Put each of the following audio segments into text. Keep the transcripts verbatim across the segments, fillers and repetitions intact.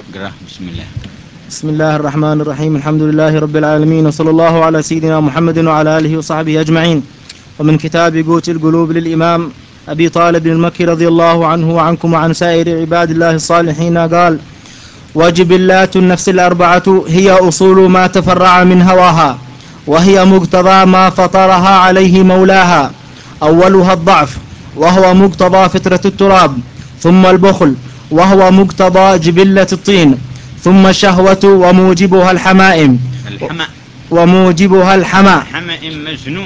اقرأ بسم الله. بسم الله الرحمن الرحيم. الحمد لله رب العالمين، وصلى الله على سيدنا محمد وعلى آله وصحبه أجمعين. ومن كتاب قوت القلوب للإمام أبي طالب المكي رضي الله عنه وعنكم وعن سائر عباد الله الصالحين قال: وجبلات النفس الأربعة هي أصول ما تفرع من هواها، وهي مقتضى ما فطرها عليه مولاها. أولها الضعف وهو مقتضى فطرة التراب، ثم البخل وهو مقتضى جبلة الطين، ثم الشهوة وموجبها الحمائم الحماء وموجبها الحماء حمائم مجنون.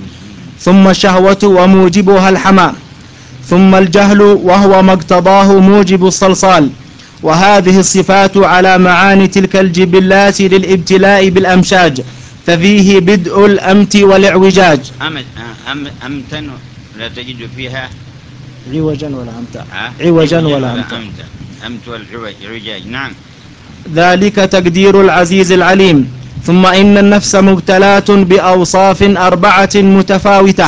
ثم الشهوة وموجبها الحماء ثم الجهل وهو ما اقتضاه موجب الصلصال. وهذه الصفات على معاني تلك الجبلات للابتلاء بالأمشاج، ففيه بدء الأمت والإعوجاج. أم أم أمتن لا تجد فيها عوجا ولا أمتا أه؟ عوجا ولا أمتا أمت والعوجاج. نعم. ذلك تقدير العزيز العليم. ثم إن النفس مبتلات بأوصاف أربعة متفاوتة.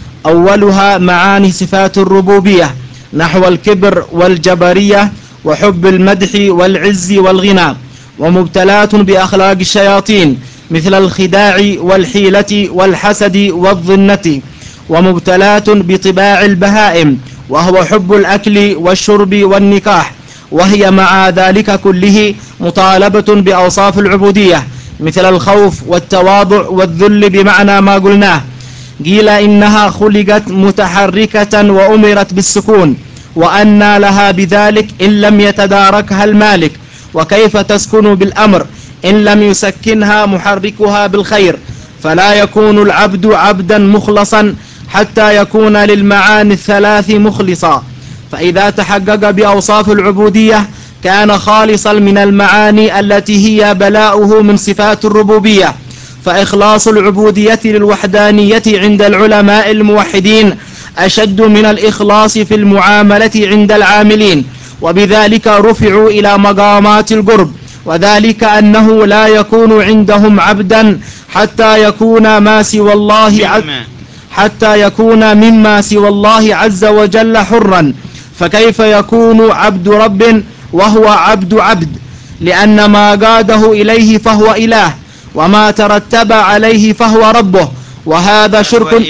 أولها معاني صفات الربوبية نحو الكبر والجبرية وحب المدح والعز والغنى. ومبتلات بأخلاق الشياطين مثل الخداع والحيلة والحسد والظنة. ومبتلات بطباع البهائم وهو حب الأكل والشرب والنكاح، وهي مع ذلك كله مطالبة بأوصاف العبودية مثل الخوف والتواضع والذل بمعنى ما قلناه. قيل إنها خلقت متحركة وأمرت بالسكون، وأنى لها بذلك إن لم يتداركها المالك، وكيف تسكن بالأمر إن لم يسكنها محركها بالخير. فلا يكون العبد عبدا مخلصا حتى يكون للمعاني الثلاث مخلصا. فإذا تحقق بأوصاف العبودية كان خالصا من المعاني التي هي بلاؤه من صفات الربوبية. فإخلاص العبودية للوحدانية عند العلماء الموحدين أشد من الإخلاص في المعاملة عند العاملين، وبذلك رفعوا إلى مقامات القرب. وذلك أنه لا يكون عندهم عبدا حتى يكون ما سوى الله عز حتى يكون مما سوى الله عز وجل حرا. فكيف يكون عبد رب وهو عبد عبد؟ لأن ما قاده إليه فهو إله، وما ترتب عليه فهو ربه، وهذا شرك.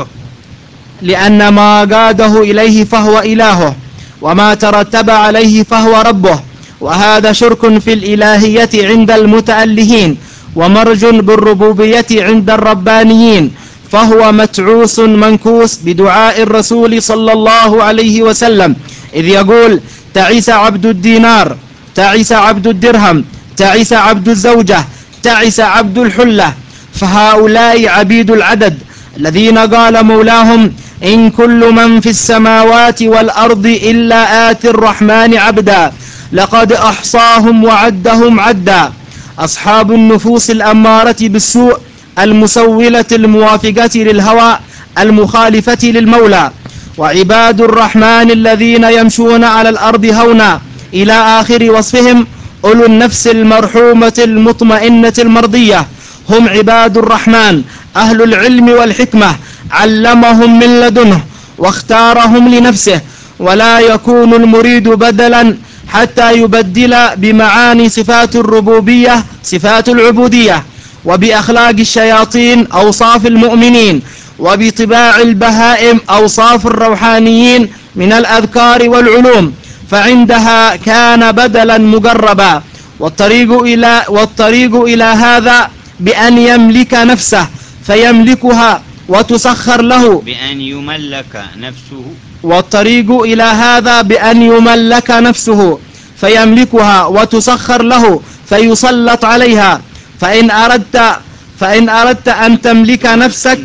لأن ما قاده إليه فهو إلهه، وما ترتب عليه فهو ربه، وهذا شرك في الإلهية عند المتألهين، ومرج بالربوبية عند الربانيين. فهو متعوس منكوس بدعاء الرسول صلى الله عليه وسلم إذ يقول: تعس عبد الدينار، تعس عبد الدرهم، تعس عبد الزوجة، تعس عبد الحلة. فهؤلاء عبيد العدد الذين قال مولاهم: إن كل من في السماوات والأرض إلا آتي الرحمن عبدا، لقد أحصاهم وعدهم عدا. أصحاب النفوس الأمارة بالسوء المسولة الموافقة للهوى المخالفة للمولى. وعباد الرحمن الذين يمشون على الأرض هونا إلى آخر وصفهم أولو النفس المرحومة المطمئنة المرضية. هم عباد الرحمن أهل العلم والحكمة، علمهم من لدنه واختارهم لنفسه. ولا يكون المريد بدلا حتى يبدل بمعاني صفات الربوبية صفات العبودية، وبأخلاق الشياطين أوصاف المؤمنين، وبطباع البهائم أوصاف الروحانيين من الأذكار والعلوم، فعندها كان بدلا مقربا. والطريق إلى, والطريق إلى هذا بأن يملك نفسه فيملكها وتسخر له بأن يملك نفسه والطريق إلى هذا بأن يملك نفسه فيملكها وتسخر له فيسلط عليها. فإن أردت فإن أردت أن تملك نفسك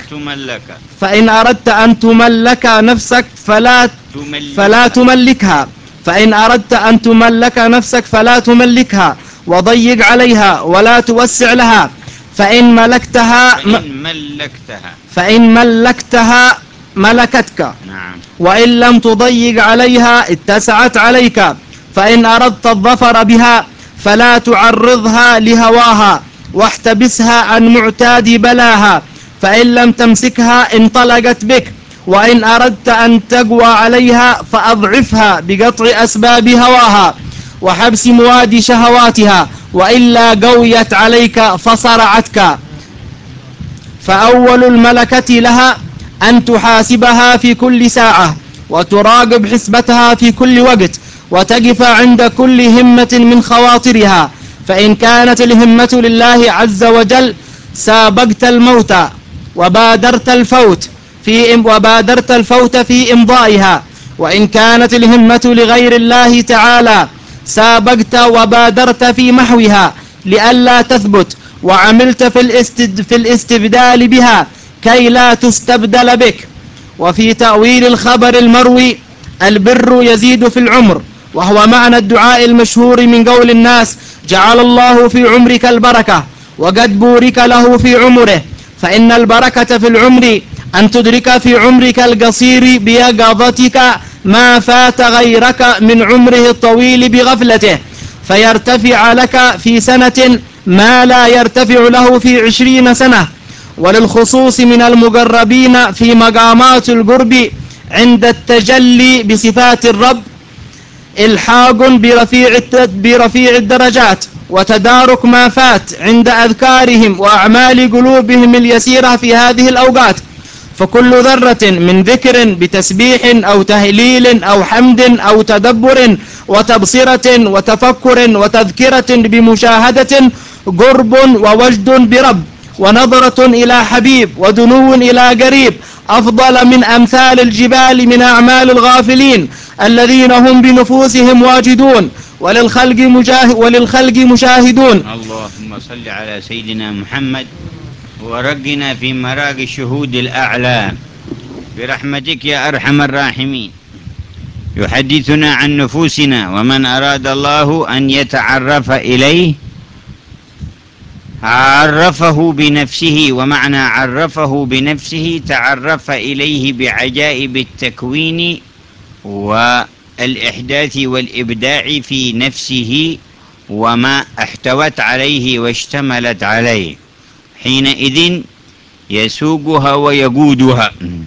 فإن أردت أن تملك نفسك فلا فلا تملكها فإن أردت أن تملك نفسك فلا تملكها وضيق عليها ولا توسع لها. فإن ملكتها فإن ملكتها فإن ملكتها ملكتك. نعم. وإن لم تضيق عليها اتسعت عليك. فإن أردت الظفر بها فلا تعرضها لهواها واحتبسها عن معتاد بلاها. فإن لم تمسكها انطلقت بك. وإن أردت أن تقوى عليها فأضعفها بقطع أسباب هواها. وحبس مواد شهواتها، وإلا قويت عليك فصرعتك. فأول الملكة لها أن تحاسبها في كل ساعة، وتراقب حسبتها في كل وقت، وتقف عند كل همة من خواطرها. فإن كانت الهمة لله عز وجل سابقت الموت وبادرت الفوت في وبادرت الفوت في إمضائها، وإن كانت الهمة لغير الله تعالى سابقت وبادرت في محوها لئلا تثبت، وعملت في, الاستد في الاستبدال بها كي لا تستبدل بك. وفي تأويل الخبر المروي البر يزيد في العمر، وهو معنى الدعاء المشهور من قول الناس: جعل الله في عمرك البركة وقد بورك له في عمره. فإن البركة في العمر أن تدرك في عمرك القصير بيقظتك ما فات غيرك من عمره الطويل بغفلته، فيرتفع لك في سنة ما لا يرتفع له في عشرين سنة. وللخصوص من المقربين في مقامات القرب عند التجلي بصفات الرب إلحاق برفيع, برفيع الدرجات، وتدارك ما فات عند أذكارهم وأعمال قلوبهم اليسيرة في هذه الأوقات. فكل ذرة من ذكر بتسبيح أو تهليل أو حمد أو تدبر وتبصرة وتفكر وتذكرة بمشاهدة قرب ووجد برب، ونظرة إلى حبيب ودنو إلى قريب، أفضل من أمثال الجبال من أعمال الغافلين الذين هم بنفوسهم واجدون وللخلق, مجاه وللخلق مشاهدون. اللهم صل على سيدنا محمد ورقنا في مراق الشهود الأعلى برحمتك يا أرحم الراحمين. يحدثنا عن نفوسنا، ومن أراد الله أن يتعرف إليه عرفه بنفسه، ومعنى عرفه بنفسه تعرف إليه بعجائب التكوين والإحداث والإبداع في نفسه وما احتوت عليه واشتملت عليه، حينئذ يسوقها ويقودها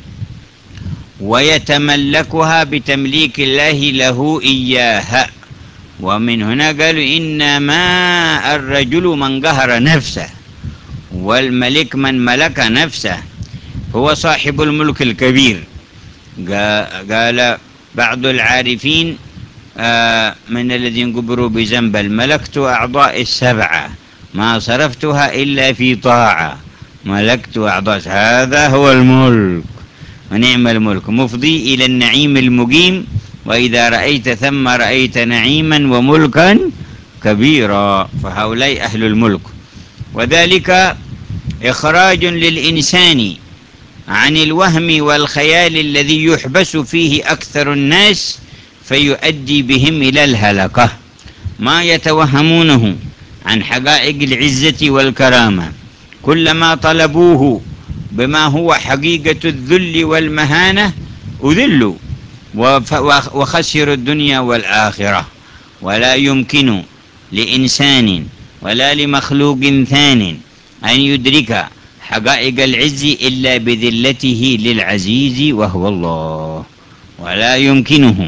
ويتملكها بتمليك الله له إياها. ومن هنا قالوا إنما الرجل من قهر نفسه، والملك من ملك نفسه، هو صاحب الملك الكبير. قال بعض العارفين آه من الذين قبروا بزنبل: ملكت أعضاء السبعة ما صرفتها إلا في طاعة، ملكت أعضاء. هذا هو الملك، ونعم الملك، مفضي إلى النعيم المقيم، وإذا رأيت ثم رأيت نعيما وملكا كبيرا. فهؤلاء أهل الملك، وذلك إخراج للإنسان عن الوهم والخيال الذي يحبس فيه أكثر الناس فيؤدي بهم إلى الهلكة. ما يتوهمونه عن حقائق العزة والكرامة كلما طلبوه بما هو حقيقة الذل والمهانة أذلوا وخسروا الدنيا والآخرة. ولا يمكن لإنسان ولا لمخلوق ثان أن يدرك حقائق العز إلا بذلته للعزيز وهو الله، ولا يمكنه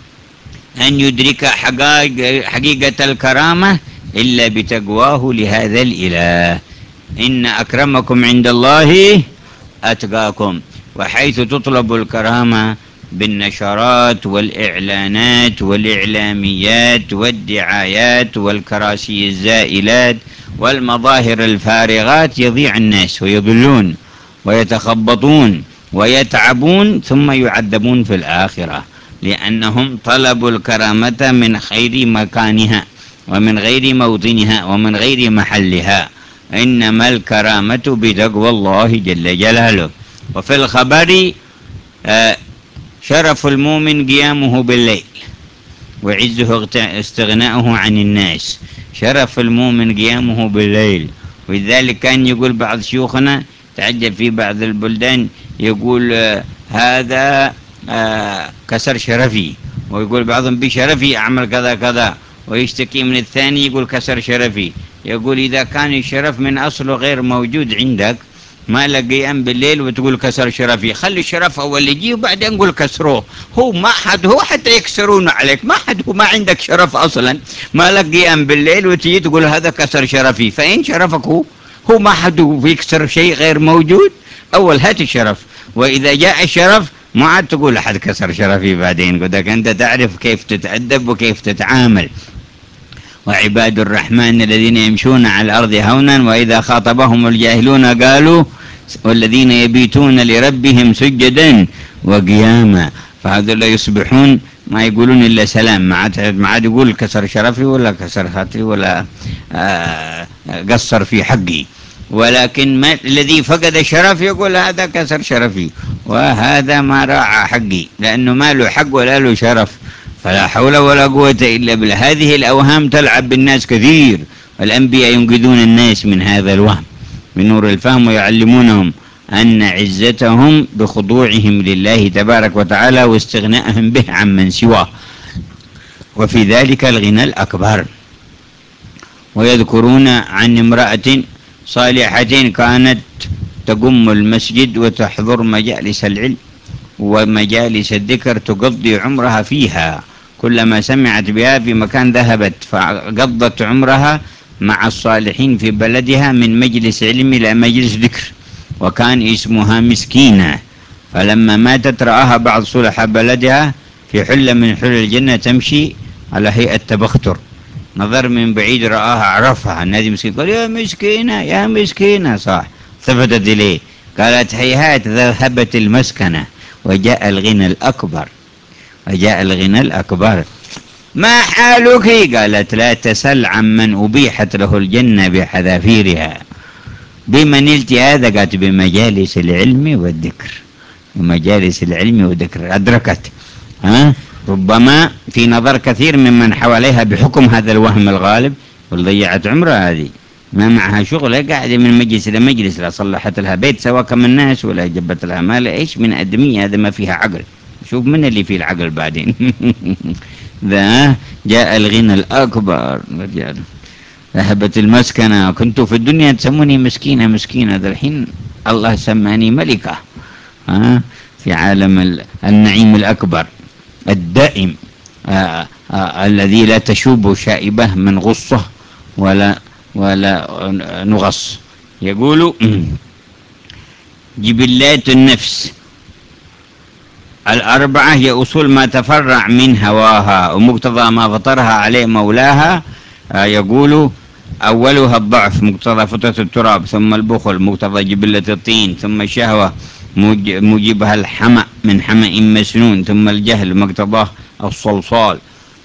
أن يدرك حقيقة الكرامة إلا بتقواه لهذا الإله. إن أكرمكم عند الله أتقاكم. وحيث تطلب الكرامة بالنشرات والإعلانات والإعلاميات والدعايات والكراسي الزائلات والمظاهر الفارغات يضيع الناس ويضلون ويتخبطون ويتعبون ثم يعذبون في الآخرة، لأنهم طلبوا الكرامة من خير مكانها ومن غير موطنها ومن غير محلها. إنما الكرامة بتقوى الله جل جلاله. وفي الخبر آه شرف المؤمن قيامه بالليل، وعزه استغناؤه عن الناس. شرف المؤمن قيامه بالليل، ولذلك كان يقول بعض شيوخنا، تعجب في بعض البلدان يقول آه هذا آه كسر شرفي، ويقول بعضهم بشرفي أعمل كذا كذا، ويشتكي من الثاني يقول كسر شرفي. يقول إذا كان الشرف من أصله غير موجود عندك ما لك قيام بالليل وتقول كسر شرفي. خلي الشرف أول يجي وبعدين قول كسروه. هو ما حد هو حتى يكسرونه عليك، ما حد هو ما عندك شرف أصلا. ما لك قيام بالليل وتجي تقول هذا كسر شرفي، فإن شرفك هو هو ما حد يكسر شيء غير موجود. أول هات الشرف، وإذا جاء الشرف ما عاد تقول أحد كسر شرفي بعدين. قدك أنت تعرف كيف تتأدب وكيف تتعامل. وعباد الرحمن الذين يمشون على الأرض هونا وإذا خاطبهم الجاهلون قالوا، والذين يبيتون لربهم سجدا وقياما. فهذول يصبحون ما يقولون إلا سلام، ما عاد ما عاد يقول كسر شرفي ولا كسر خاطري ولا آه قصر في حقي. ولكن ما الذي فقد الشرف يقول هذا كسر شرفي وهذا ما راعى حقي، لأنه ما له حق ولا له شرف. فلا حول ولا قوة إلا بالله. هذه الأوهام تلعب بالناس كثير، والأنبياء ينقذون الناس من هذا الوهم بنور الفهم، ويعلمونهم أن عزتهم بخضوعهم لله تبارك وتعالى واستغنائهم به عمن سواه، وفي ذلك الغنى الأكبر. ويذكرون عن امرأة صالحة كانت تقم المسجد وتحضر مجالس العلم ومجالس الذكر، تقضي عمرها فيها، كلما سمعت بها في مكان ذهبت، فقضت عمرها مع الصالحين في بلدها من مجلس علم إلى مجلس ذكر، وكان اسمها مسكينة. فلما ماتت رآها بعض صلحاء بلدها في حلة من حلل الجنة تمشي على هيئة تبختر، نظر من بعيد رآها عرفها النادي مسكين، قال يا مسكينة يا مسكينة، صح. التفتت إليه قالت هيهات ذهبت المسكنة وجاء الغنى الأكبر، وجاء الغنى الأكبر. ما حالك؟ قالت لا تسل عمن أبيحت له الجنة بحذافيرها. بمن نلت هذا؟ قالت بمجالس العلم والذكر، بمجالس العلم والذكر أدركت. ها ربما في نظر كثير ممن حواليها بحكم هذا الوهم الغالب وضيعت عمرها هذه، ما معها شغل، قاعدة من مجلس إلى مجلس، لا صلحت لها بيت سوا كم الناس ولا جبت لها مال، إيش من أدمية هذا ما فيها عقل. شوف من اللي فيه العقل بعدين. ذا جاء الغنى الأكبر، ذهبت المسكنة. كنت في الدنيا تسموني مسكينة مسكينة، ذا الحين الله سماني ملكة. ها في عالم النعيم الأكبر الدائم، آآ آآ الذي لا تشوب شائبة من غصة ولا ولا نغص. يقول جبلات النفس الأربعة هي أصول ما تفرع من هواها ومقتضى ما فطرها عليه مولاها. يقول أولها الضعف مقتضى فطرة التراب، ثم البخل مقتضى جبلة الطين، ثم الشهوة موجبها الحمأ من حمأ مسنون، ثم الجهل مقتضاه الصلصال.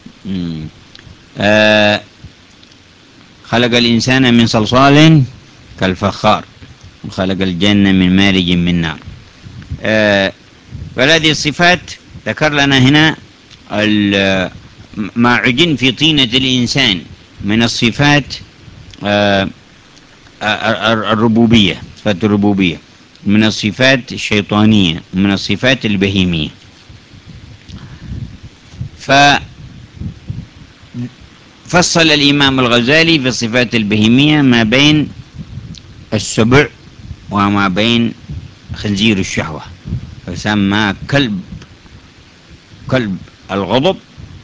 آه خلق الإنسان من صلصال كالفخار، وخلق الجنة من مارج من نار. آه فهذه الصفات ذكر لنا هنا ما عجن في طينة الإنسان من الصفات آه الربوبية، صفات الربوبية، من الصفات الشيطانية، من الصفات البهيمية. ففصل الإمام الغزالي في الصفات البهيمية ما بين السبع وما بين خنزير الشهوة، فسمى كلب كلب الغضب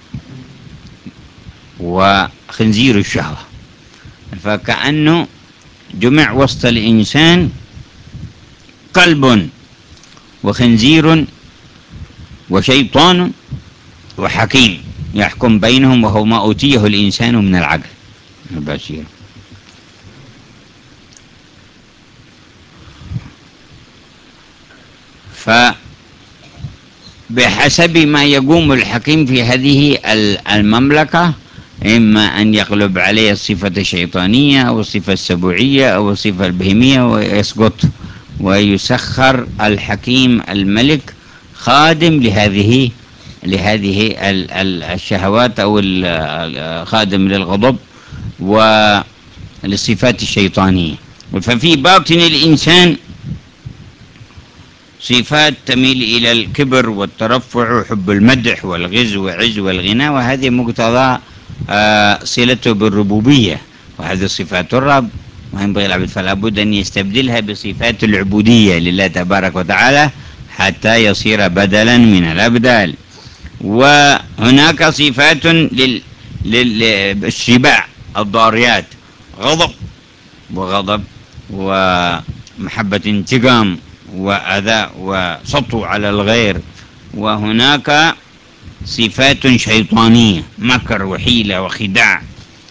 وخنزير الشهوة، فكأنه جمع وسط الإنسان قلب وخنزير وشيطان وحكيم يحكم بينهم، وهو ما أوتيه الإنسان من العقل البصير. فبحسب ما يقوم الحكيم في هذه المملكة، إما أن يغلب عليه الصفة الشيطانية أو الصفة السبوعية أو الصفة البهيمية ويسقط، ويسخر الحكيم الملك خادم لهذه لهذه الشهوات أو خادم للغضب وللصفات الشيطانية. ففي باطن الإنسان صفات تميل إلى الكبر والترفع وحب المدح والغزو والعز والغنى، وهذه مقتضى صلته بالربوبية، وهذه صفات الرب ما ينبغي العبد، فلا بد أن يستبدلها بصفات العبودية لله تبارك وتعالى حتى يصير بدلا من الأبدال. وهناك صفات لل... للشباع الضاريات، غضب وغضب ومحبة انتقام وأذى وسطو على الغير. وهناك صفات شيطانية، مكر وحيلة وخداع.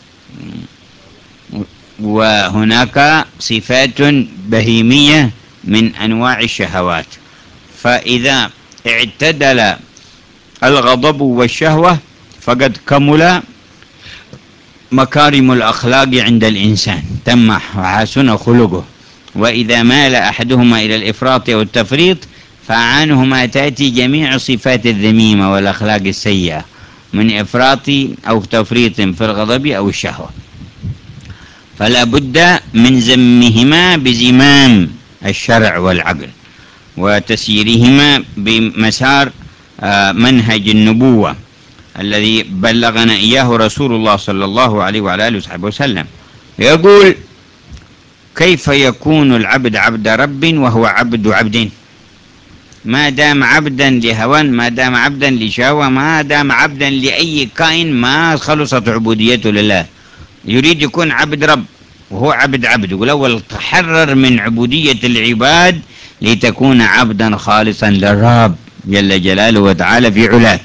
وهناك صفات بهيمية من أنواع الشهوات. فإذا اعتدل الغضب والشهوة فقد كمل مكارم الأخلاق عند الإنسان، تم وحسن خلقه. وإذا مال أحدهما إلى الإفراط أو التفريط فعنهما تأتي جميع صفات الذميمة والأخلاق السيئة من إفراط أو تفريط في الغضب أو الشهوة. فلا بد من زمهما بزمام الشرع والعقل وتسييرهما بمسار منهج النبوة الذي بلغنا إياه رسول الله صلى الله عليه وعلى آله وصحبه وسلم. يقول: كيف يكون العبد عبد رب وهو عبد عبد؟ ما دام عبدا لهوى، ما دام عبدا لشهوة، ما دام عبدا لأي كائن ما خلصت عبوديته لله. يريد يكون عبد رب وهو عبد عبد. يقول: أول تحرر من عبودية العباد لتكون عبدا خالصا للرب جل جلاله وتعالى في علاه.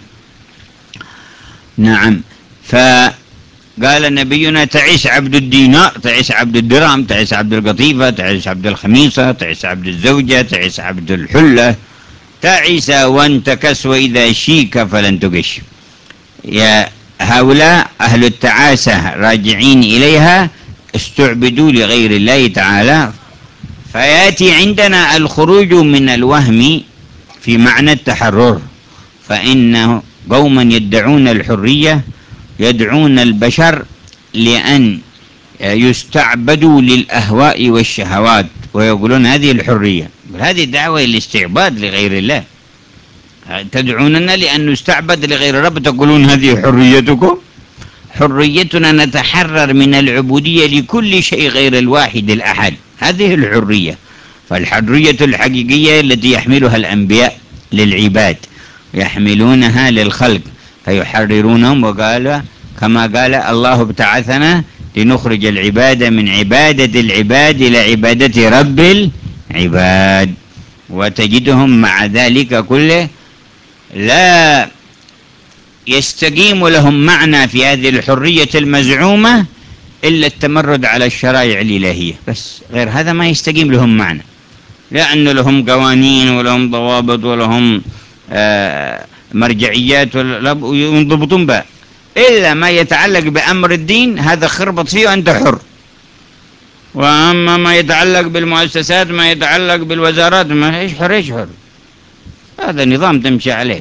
نعم. فقال نبينا: تعيش عبد الدينار، تعيش عبد الدرهم، تعيش عبد القطيفة، تعيش عبد الخميصة، تعيش عبد الزوجة، تعيش عبد الحلة، تعيس وانت كسوة إذا شيك فلن تقش. يا هؤلاء أهل التعاسة راجعين إليها استعبدوا لغير الله تعالى. فيأتي عندنا الخروج من الوهم في معنى التحرر. فإنه قوما يدعون الحرية يدعون البشر لأن يستعبدوا للأهواء والشهوات ويقولون هذه الحرية. هذه دعوة الاستعباد لغير الله. تدعوننا لأن نستعبد لغير الرب، تقولون هذه حريتكم. حريتنا نتحرر من العبودية لكل شيء غير الواحد الأحد، هذه الحرية. فالحرية الحقيقية التي يحملها الأنبياء للعباد يحملونها للخلق فيحررونهم. وقال كما قال: الله ابتعثنا لنخرج العباد من عبادة العباد إلى عبادة رب العباد. وتجدهم مع ذلك كله لا يستقيم لهم معنى في هذه الحرية المزعومة إلا التمرد على الشرائع الإلهية بس، غير هذا ما يستقيم لهم معنى. لأن لهم قوانين ولهم ضوابط ولهم آه مرجعيات وينضبطون بها، إلا ما يتعلق بأمر الدين هذا خربط فيه وأنت حر. وأما ما يتعلق بالمؤسسات، ما يتعلق بالوزارات، ما إيش حر إيش حر، هذا نظام تمشي عليه.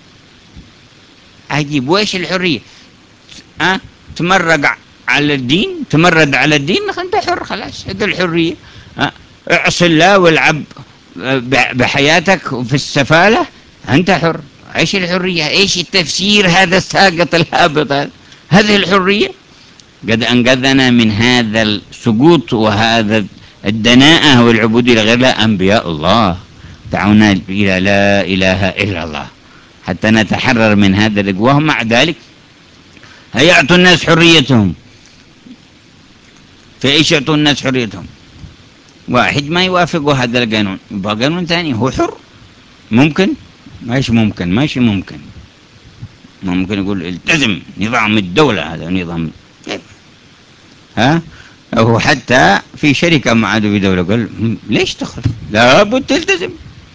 عجيب. وإيش الحرية؟ أه؟ تمرق على الدين، تمرد على الدين، أنت حر خلاص، هذا الحرية. أه؟ اعصي الله والعب بحياتك في السفالة، أنت حر. إيش الحرية؟ إيش التفسير هذا الساقط الهابط؟ هذه الحرية؟ قد أنقذنا من هذا السقوط وهذا الدناءة والعبودية لغير الله أنبياء الله دعونا إلى لا إله إلا الله حتى نتحرر من هذا الرق. وهم مع ذلك هيعطوا الناس حريتهم. فإيش يعطوا الناس حريتهم؟ واحد ما يوافقوا هذا القانون يبقى قانون ثاني، هو حر. ممكن؟ ماشي ممكن، ماشي ممكن. ممكن يقول التزم نظام الدولة، هذا نظام كيف؟ ها؟ أو حتى في شركة مع عدو دولة قال ليش تخرج؟ لابد تلتزم.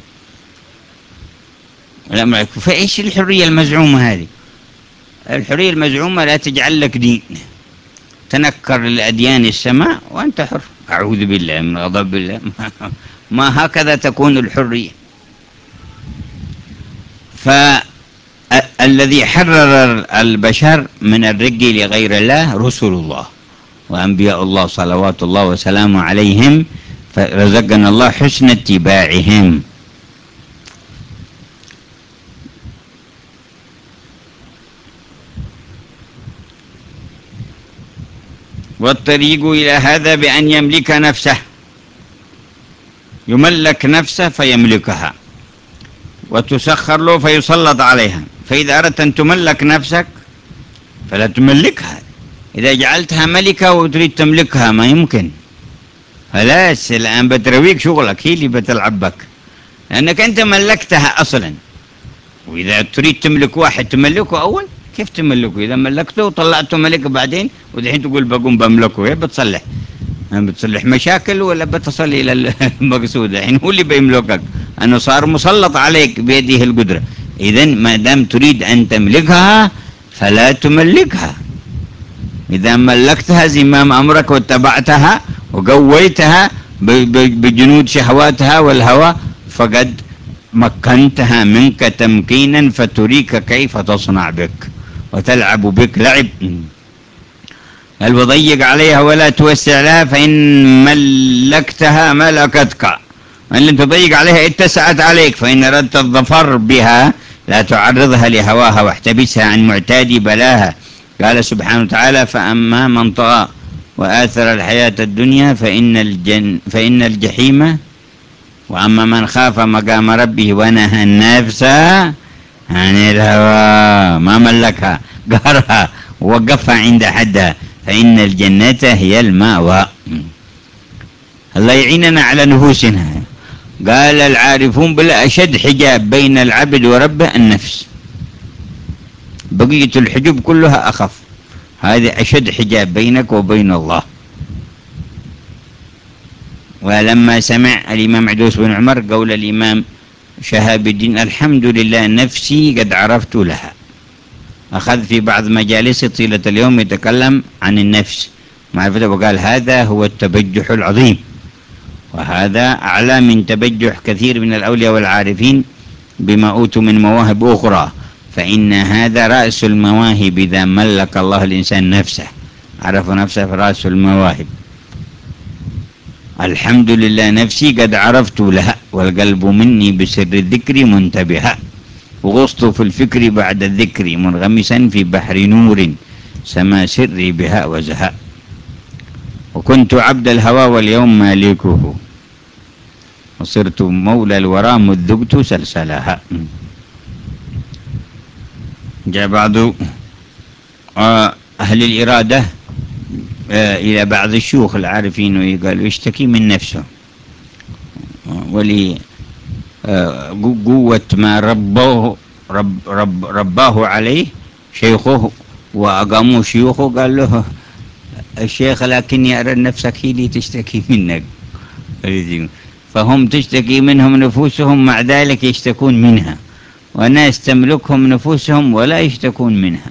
لا، فإيش الحرية المزعومة هذه؟ الحرية المزعومة لا تجعل لك دين، تنكر الأديان السماء وأنت حر. أعوذ بالله من غضب الله. ما هكذا تكون الحرية. فالذي حرر البشر من الرق لغير الله رسل الله وأنبياء الله صلوات الله وسلامه عليهم، فرزقنا الله حسن اتباعهم. والطريق إلى هذا بأن يملك نفسه، يملك نفسه فيملكها، وتسخر له فيسلط عليها. فإذا أردت أن تملك نفسك فلا تملكها. إذا جعلتها ملكة وتريد تملكها ما يمكن، خلاص الآن بترويك شغلك، هي اللي بتلعب بك، لأنك أنت ملكتها أصلا. وإذا تريد تملك واحد تملكه أول، كيف تملكه؟ إذا ملكته وطلعته ملك بعدين ودحين تقول بقوم بملكه، إيه بتصلح؟ بتصلح مشاكل ولا بتصل إلى المقصود؟ الحين هو اللي بيملكك، أنه صار مسلط عليك بيده القدرة. إذن ما دام تريد أن تملكها فلا تملكها. إذا ملكتها زمام أمرك واتبعتها وقويتها بجنود شهواتها والهوى فقد مكنتها منك تمكينا فتريك كيف تصنع بك وتلعب بك لعب. قال وضيق عليها ولا توسع لها فإن ملكتها ملكتك، وإن لم تضيق عليها اتسعت عليك. فإن أردت الظفر بها لا تعرضها لهواها واحتبسها عن معتاد بلاها. قال سبحانه وتعالى فأما من طغى وآثر الحياة الدنيا فإن, الجن فإن الجحيم، وأما من خاف مقام ربه ونهى النفس عن الهوى ما ملكها قهرها ووقفها عند حدها فإن الجنة هي المأوى. الله يعيننا على نفوسنا. قال العارفون بالله أشد حجاب بين العبد وربه النفس، بقية الحجوب كلها أخف، هذا أشد حجاب بينك وبين الله. ولما سمع الإمام عدوس بن عمر قول الإمام شهاب الدين الحمد لله نفسي قد عرفت لها، أخذ في بعض مجالسه طيلة اليوم يتكلم عن النفس معرفته، وقال هذا هو التبجح العظيم، وهذا أعلى من تبجح كثير من الأولياء والعارفين بما أوتوا من مواهب أخرى. فإن هذا رأس المواهب، إذا ملك الله الإنسان نفسه عرف نفسه فرأس المواهب. الحمد لله نفسي قد عرفت لها والقلب مني بسر الذكر منتبها، وغصت في الفكر بعد الذكر منغمسا في بحر نور سما سري بها وزها، وكنت عبد الهوى واليوم مالكه وصرت مولى الورى مذ ذقت سلسلها. جاء بعض أهل الإرادة إلى بعض الشيوخ العارفين وقالوا يشتكي من نفسه ولي قوة ما ربوه رب رب رباه عليه شيخه وأقاموا شيوخه. قال له الشيخ لكني أرى نفسك هي اللي تشتكي منك، فهم تشتكي منهم نفوسهم مع ذلك يشتكون منها، وناس تملكهم نفوسهم ولا يشتكون منها.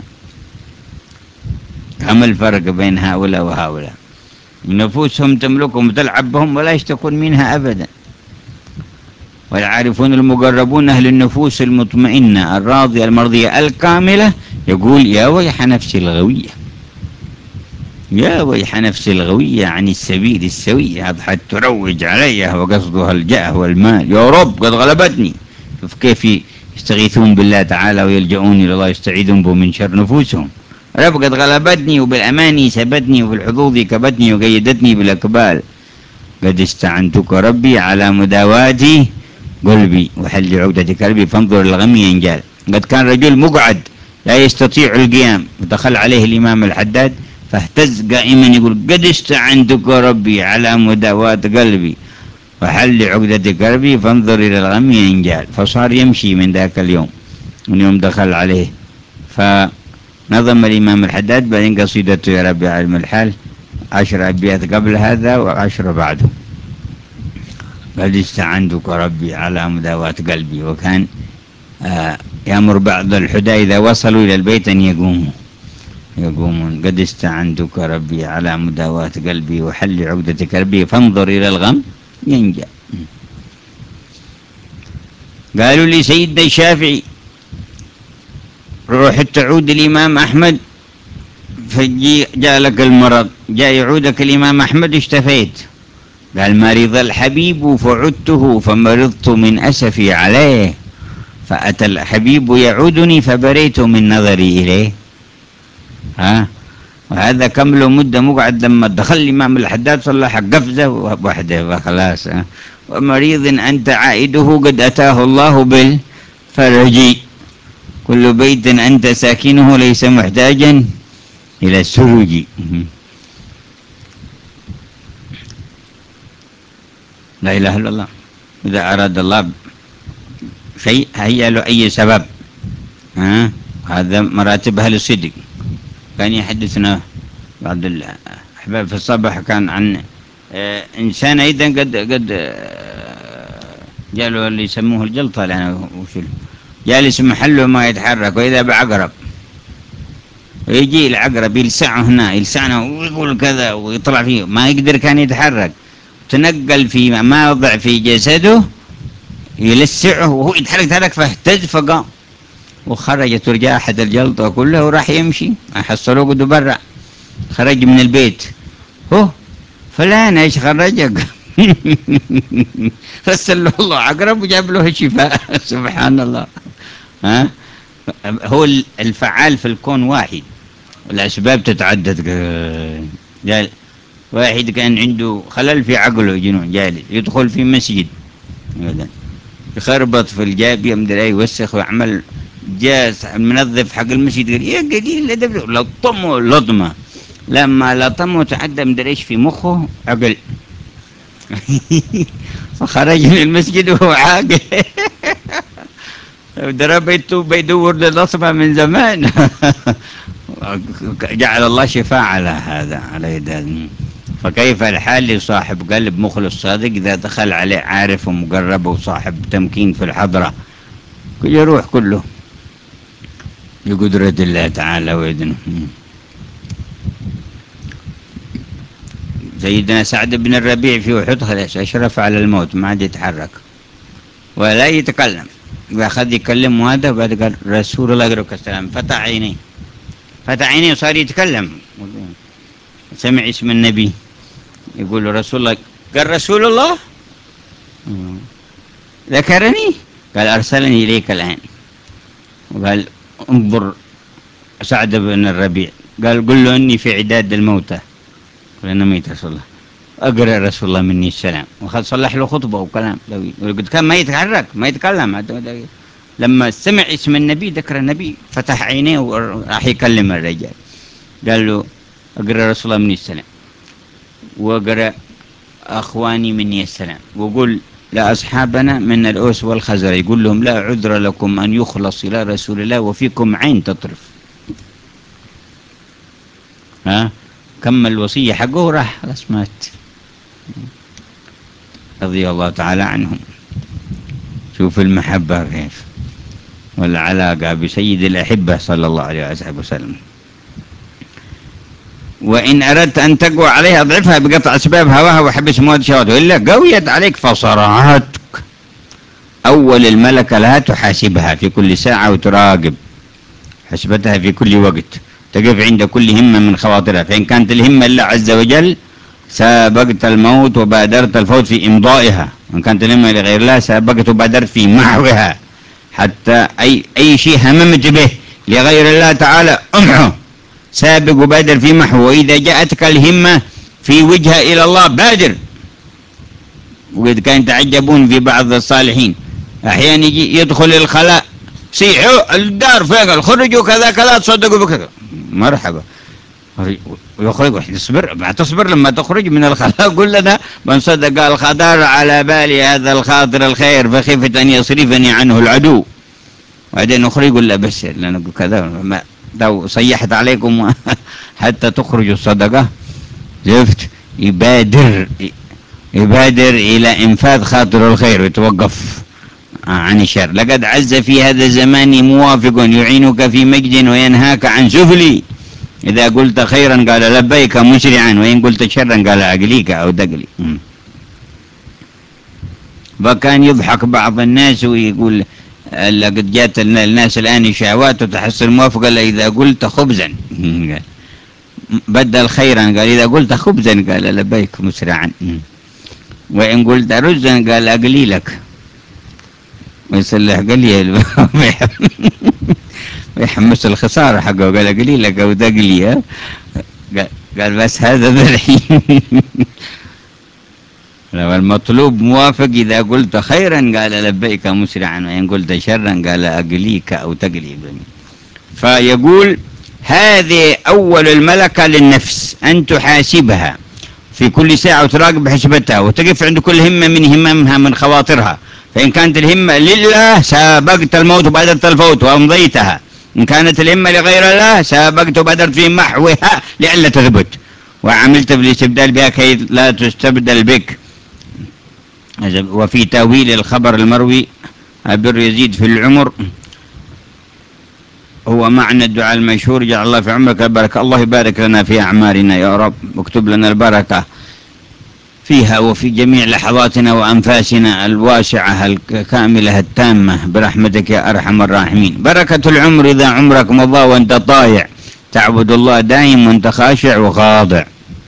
كم الفرق بين هؤلاء وهؤلاء؟ نفوسهم تملكهم وتلعب بهم ولا يشتكون منها أبدا. والعارفون المقربون أهل النفوس المطمئنة الراضية المرضية الكاملة يقول يا ويح نفسي الغوية، يا ويح نفسي الغوية عن السبيل السوية، أضحت تروج عليها وقصدها الجاه والمال، يا رب قد غلبتني. شوف كيف يستغيثون بالله تعالى ويلجؤون إلى الله يستعيذون به من شر نفوسهم. رب قد غلبتني وبالأماني سبتني وبالحظوظ كبتني وقيدتني بالأكبال، قد استعنتك ربي على مداواتي قلبي وحل عقدة كلبي فانظر الغم ينجال. قد كان رجل مقعد لا يستطيع القيام، ودخل عليه الإمام الحداد فاهتز قائما يقول قد استعنتك ربي على مداوات قلبي وحل عقدة كلبي فانظر إلى الغم ينجال. فصار يمشي من ذاك اليوم، من يوم دخل عليه. فنظم الإمام الحداد بعدين قصيدته يا ربي علم الحال، عشر أبيات قبل هذا وعشر بعده. قد استعنتك ربي على مداوات قلبي، وكان آه يأمر بعض الحدى إذا وصلوا إلى البيت أن يقوموا يقومون قد استعنتك ربي على مداوات قلبي وحل عقدة كربي فانظر إلى الغم ينجى. قالوا لي سيدنا الشافعي روح تعود الإمام أحمد، فجي جاء لك المرض، جاء يعودك الإمام أحمد اشتفيت. قال مرض الحبيب فعدته فمرضت من أسفي عليه، فأتى الحبيب يعودني فبريت من نظري إليه. ها وهذا كم له مدة مقعد لما دخل الإمام الحداد صلح قفزة وحده خلاص. ومريض أنت عائده قد أتاه الله بالفرج، كل بيت أنت ساكنه ليس محتاجا إلى السروج. لا إله إلا الله. إذا أراد الله شيء هيا له أي سبب. ها هذا مراتب أهل الصدق. كان يحدثنا بعض الأحباب في الصباح كان عن آه إنسان أيضا قد قد آه جاله اللي يسموه الجلطة لأنه وشو جالس محله ما يتحرك، وإذا بعقرب ويجي العقرب يلسعه هنا يلسعنا ويقول كذا ويطلع فيه ما يقدر كان يتحرك، تنقل في موضع في جسده يلسعه وهو يتحرك تحرك فاهتز فقام وخرجت رجاحة الجلطة كلها وراح يمشي. حصلوه قد برا، خرج من البيت هو فلان ايش خرجك؟ رسل له الله عقرب وجاب له الشفاء. سبحان الله. ها هو الفعال في الكون واحد والأسباب تتعدد. قال واحد كان عنده خلل في عقله جنون جالس يدخل في مسجد يخربط في الجابية مدري يوسخ ويعمل، جاء المنظف حق المسجد قال يا قليل الأدب لطمه لطمة، لما لطمه تعدى مدري ايش في مخه عقل. فخرج من المسجد وهو عاقل. درى بيته بيدور للأصبع من زمان. جعل الله شفاء على هذا على يد. فكيف الحال لصاحب قلب مخلص صادق إذا دخل عليه عارف ومقرب وصاحب تمكين في الحضرة يروح كله بقدرة الله تعالى وإذنه. سيدنا سعد بن الربيع في أحد خلاص أشرف على الموت ما عاد يتحرك ولا يتكلم، وأخذ يكلم هذا وبعد قال رسول الله عليه السلام فتح عينيه فتح عينيه وصار يتكلم، سمع اسم النبي يقول له رسول الله، قال رسول الله ذكرني، قال أرسلني إليك الآن، وقال انظر سعد بن الربيع قال قل له إني في عداد الموتى، قال أنا ميت رسول الله، أقرأ رسول الله مني السلام، وخذ صلح له خطبة وكلام قلت كان ما يتحرك ما يتكلم. لما سمع اسم النبي ذكر النبي فتح عينيه وراح يكلم الرجال، قال له أقرأ رسول الله مني السلام وقرأ أخواني مني السلام، وقل لأصحابنا من الأوس والخزر يقول لهم لا عذر لكم أن يخلص إلى رسول الله وفيكم عين تطرف. ها كمل الوصية حقه وراح خلاص مات رضي الله تعالى عنهم. شوف المحبة كيف والعلاقة بسيد الأحبة صلى الله عليه وسلم. وإن أردت أن تقوى عليها أضعفها بقطع أسباب هواها وحبس مواد شهواتها، إلا قويت عليك فصرعتك. أول الملكة لها تحاسبها في كل ساعة وتراقب حسبتها في كل وقت، تقف عند كل همة من خواطرها، فإن كانت الهمة لله عز وجل سابقت الموت وبادرت الفوت في إمضائها، وإن كانت الهمة لغير الله سابقت وبادرت في محوها، حتى أي أي شيء هممت به لغير الله تعالى أمحه سابق وبادر في محو. وإذا جاءتك الهمة في وجهة إلى الله بادر. وقد كان يتعجبون في بعض الصالحين أحيانا يجي يدخل الخلاء سيحوا الدار فيقل خرجوا كذا كذا تصدقوا بكذا مرحبا ويخرج تصبر ما تصبر لما تخرج من الخلاء قل لنا من صدق الخطر على بالي هذا الخاطر الخير فخيفة أن يصرفني عنه العدو، وبعدين نخرج ولا بشر لأنه كذا ما لو صيحت عليكم حتى تخرجوا الصدقة شفت يبادر يبادر إلى إنفاذ خاطر الخير ويتوقف عن الشر. لقد عز في هذا الزمان موافق يعينك في مجد وينهاك عن سفلي، إذا قلت خيرا قال لبيك مسرعا وإن قلت شرا قال أقليك أو دقلي. فكان يضحك بعض الناس ويقول لقد جاءت الناس الآن شهوات وتحصل موافقة إذا قلت خبزا بدل خيرا قال إذا قلت خبزا قال لبيك مسرعا وإن قلت رزا قال أقلي لك ويصلح قليل ويحمس الخسارة حقه قال أقلي لك أو دقلي. قال بس هذا ذا الحين. لو المطلوب موافق، إذا قلت خيرا قال لبيك مسرعا، وإن قلت شرا قال أقليك أو تقليبني. فيقول هذه أول الملكة للنفس، أن تحاسبها في كل ساعة وتراقب حسبتها، وتقف عند كل همة من هممها من خواطرها. فإن كانت الهمة لله سابقت الموت وبادرت الفوت وأمضيتها، إن كانت الهمة لغير الله سابقت وبادرت في محوها لئلا تثبت، وعملت بالاستبدال بها كي لا تستبدل بك. وفي تأويل الخبر المروي البر يزيد في العمر هو معنى الدعاء المشهور جعل الله في عمرك البركة. الله يبارك لنا في أعمارنا يا رب، واكتب لنا البركة فيها وفي جميع لحظاتنا وأنفاسنا الواسعة الكاملة التامة برحمتك يا أرحم الراحمين. بركة العمر إذا عمرك مضى وأنت طايع تعبد الله دائم وأنت خاشع وخاضع،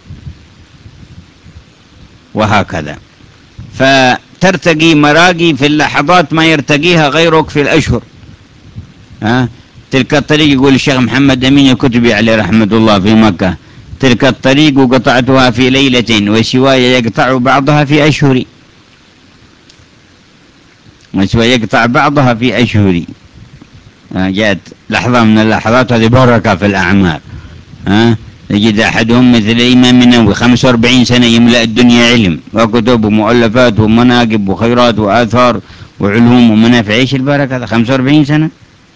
وهكذا. فترتقي مراقي في اللحظات ما يرتقيها غيرك في الأشهر. ها؟ تلك الطريق، يقول الشيخ محمد أمين الكتبي عليه رحمة الله في مكة: تلك الطريق قطعتها في ليلة وسواي يقطع بعضها في أشهر، وسواي يقطع بعضها في أشهر. جاءت لحظة من اللحظات هذه بركة في الأعمال. ها؟ تجد أحدهم مثل الإمام النووي خمسة وأربعين سنة يملأ الدنيا علم وكتب ومؤلفات ومناقب وخيرات وآثار وعلوم ومنافع. إيش البركة؟ خمسة وأربعين سنة.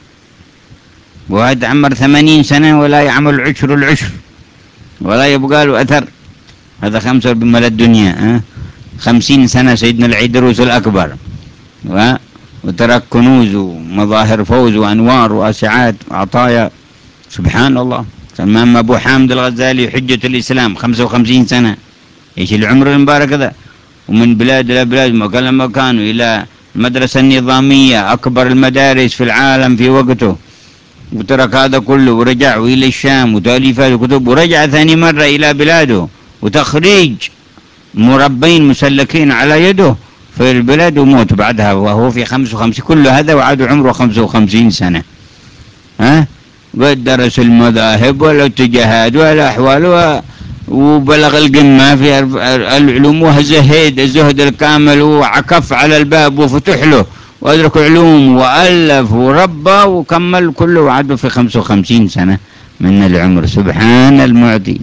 وهذا عمر ثمانين سنة ولا يعمل عشر العشر ولا يبقى له أثر. هذا خمسة بملأ الدنيا. ها؟ خمسين سنة سيدنا العيدروس الأكبر و... وترك كنوز ومظاهر فوز وأنوار وأسعاد وعطايا. سبحان الله. تمام. أبو حامد الغزالي حجة الإسلام خمسة وخمسين سنة. إيش العمر المبارك ذا؟ ومن بلاد إلى بلاد، مكان مكان، إلى المدرسة النظامية أكبر المدارس في العالم في وقته، وترك هذا كله ورجع إلى الشام وتأليفات وكتب، ورجع ثاني مرة إلى بلاده وتخريج مربين مسلكين على يده في البلاد، وموت بعدها وهو في خمسة وخمسين. كل هذا وعاد عمره خمسة وخمسين سنة. ها؟ قد درس المذاهب والاتجاهات والأحوال وبلغ القمة في العلوم، وزهد الزهد الكامل، وعكف على الباب وفتح له وأدرك علوم وألف وربى وكمل كله وعده في خمسة وخمسين سنة من العمر. سبحان المعطي.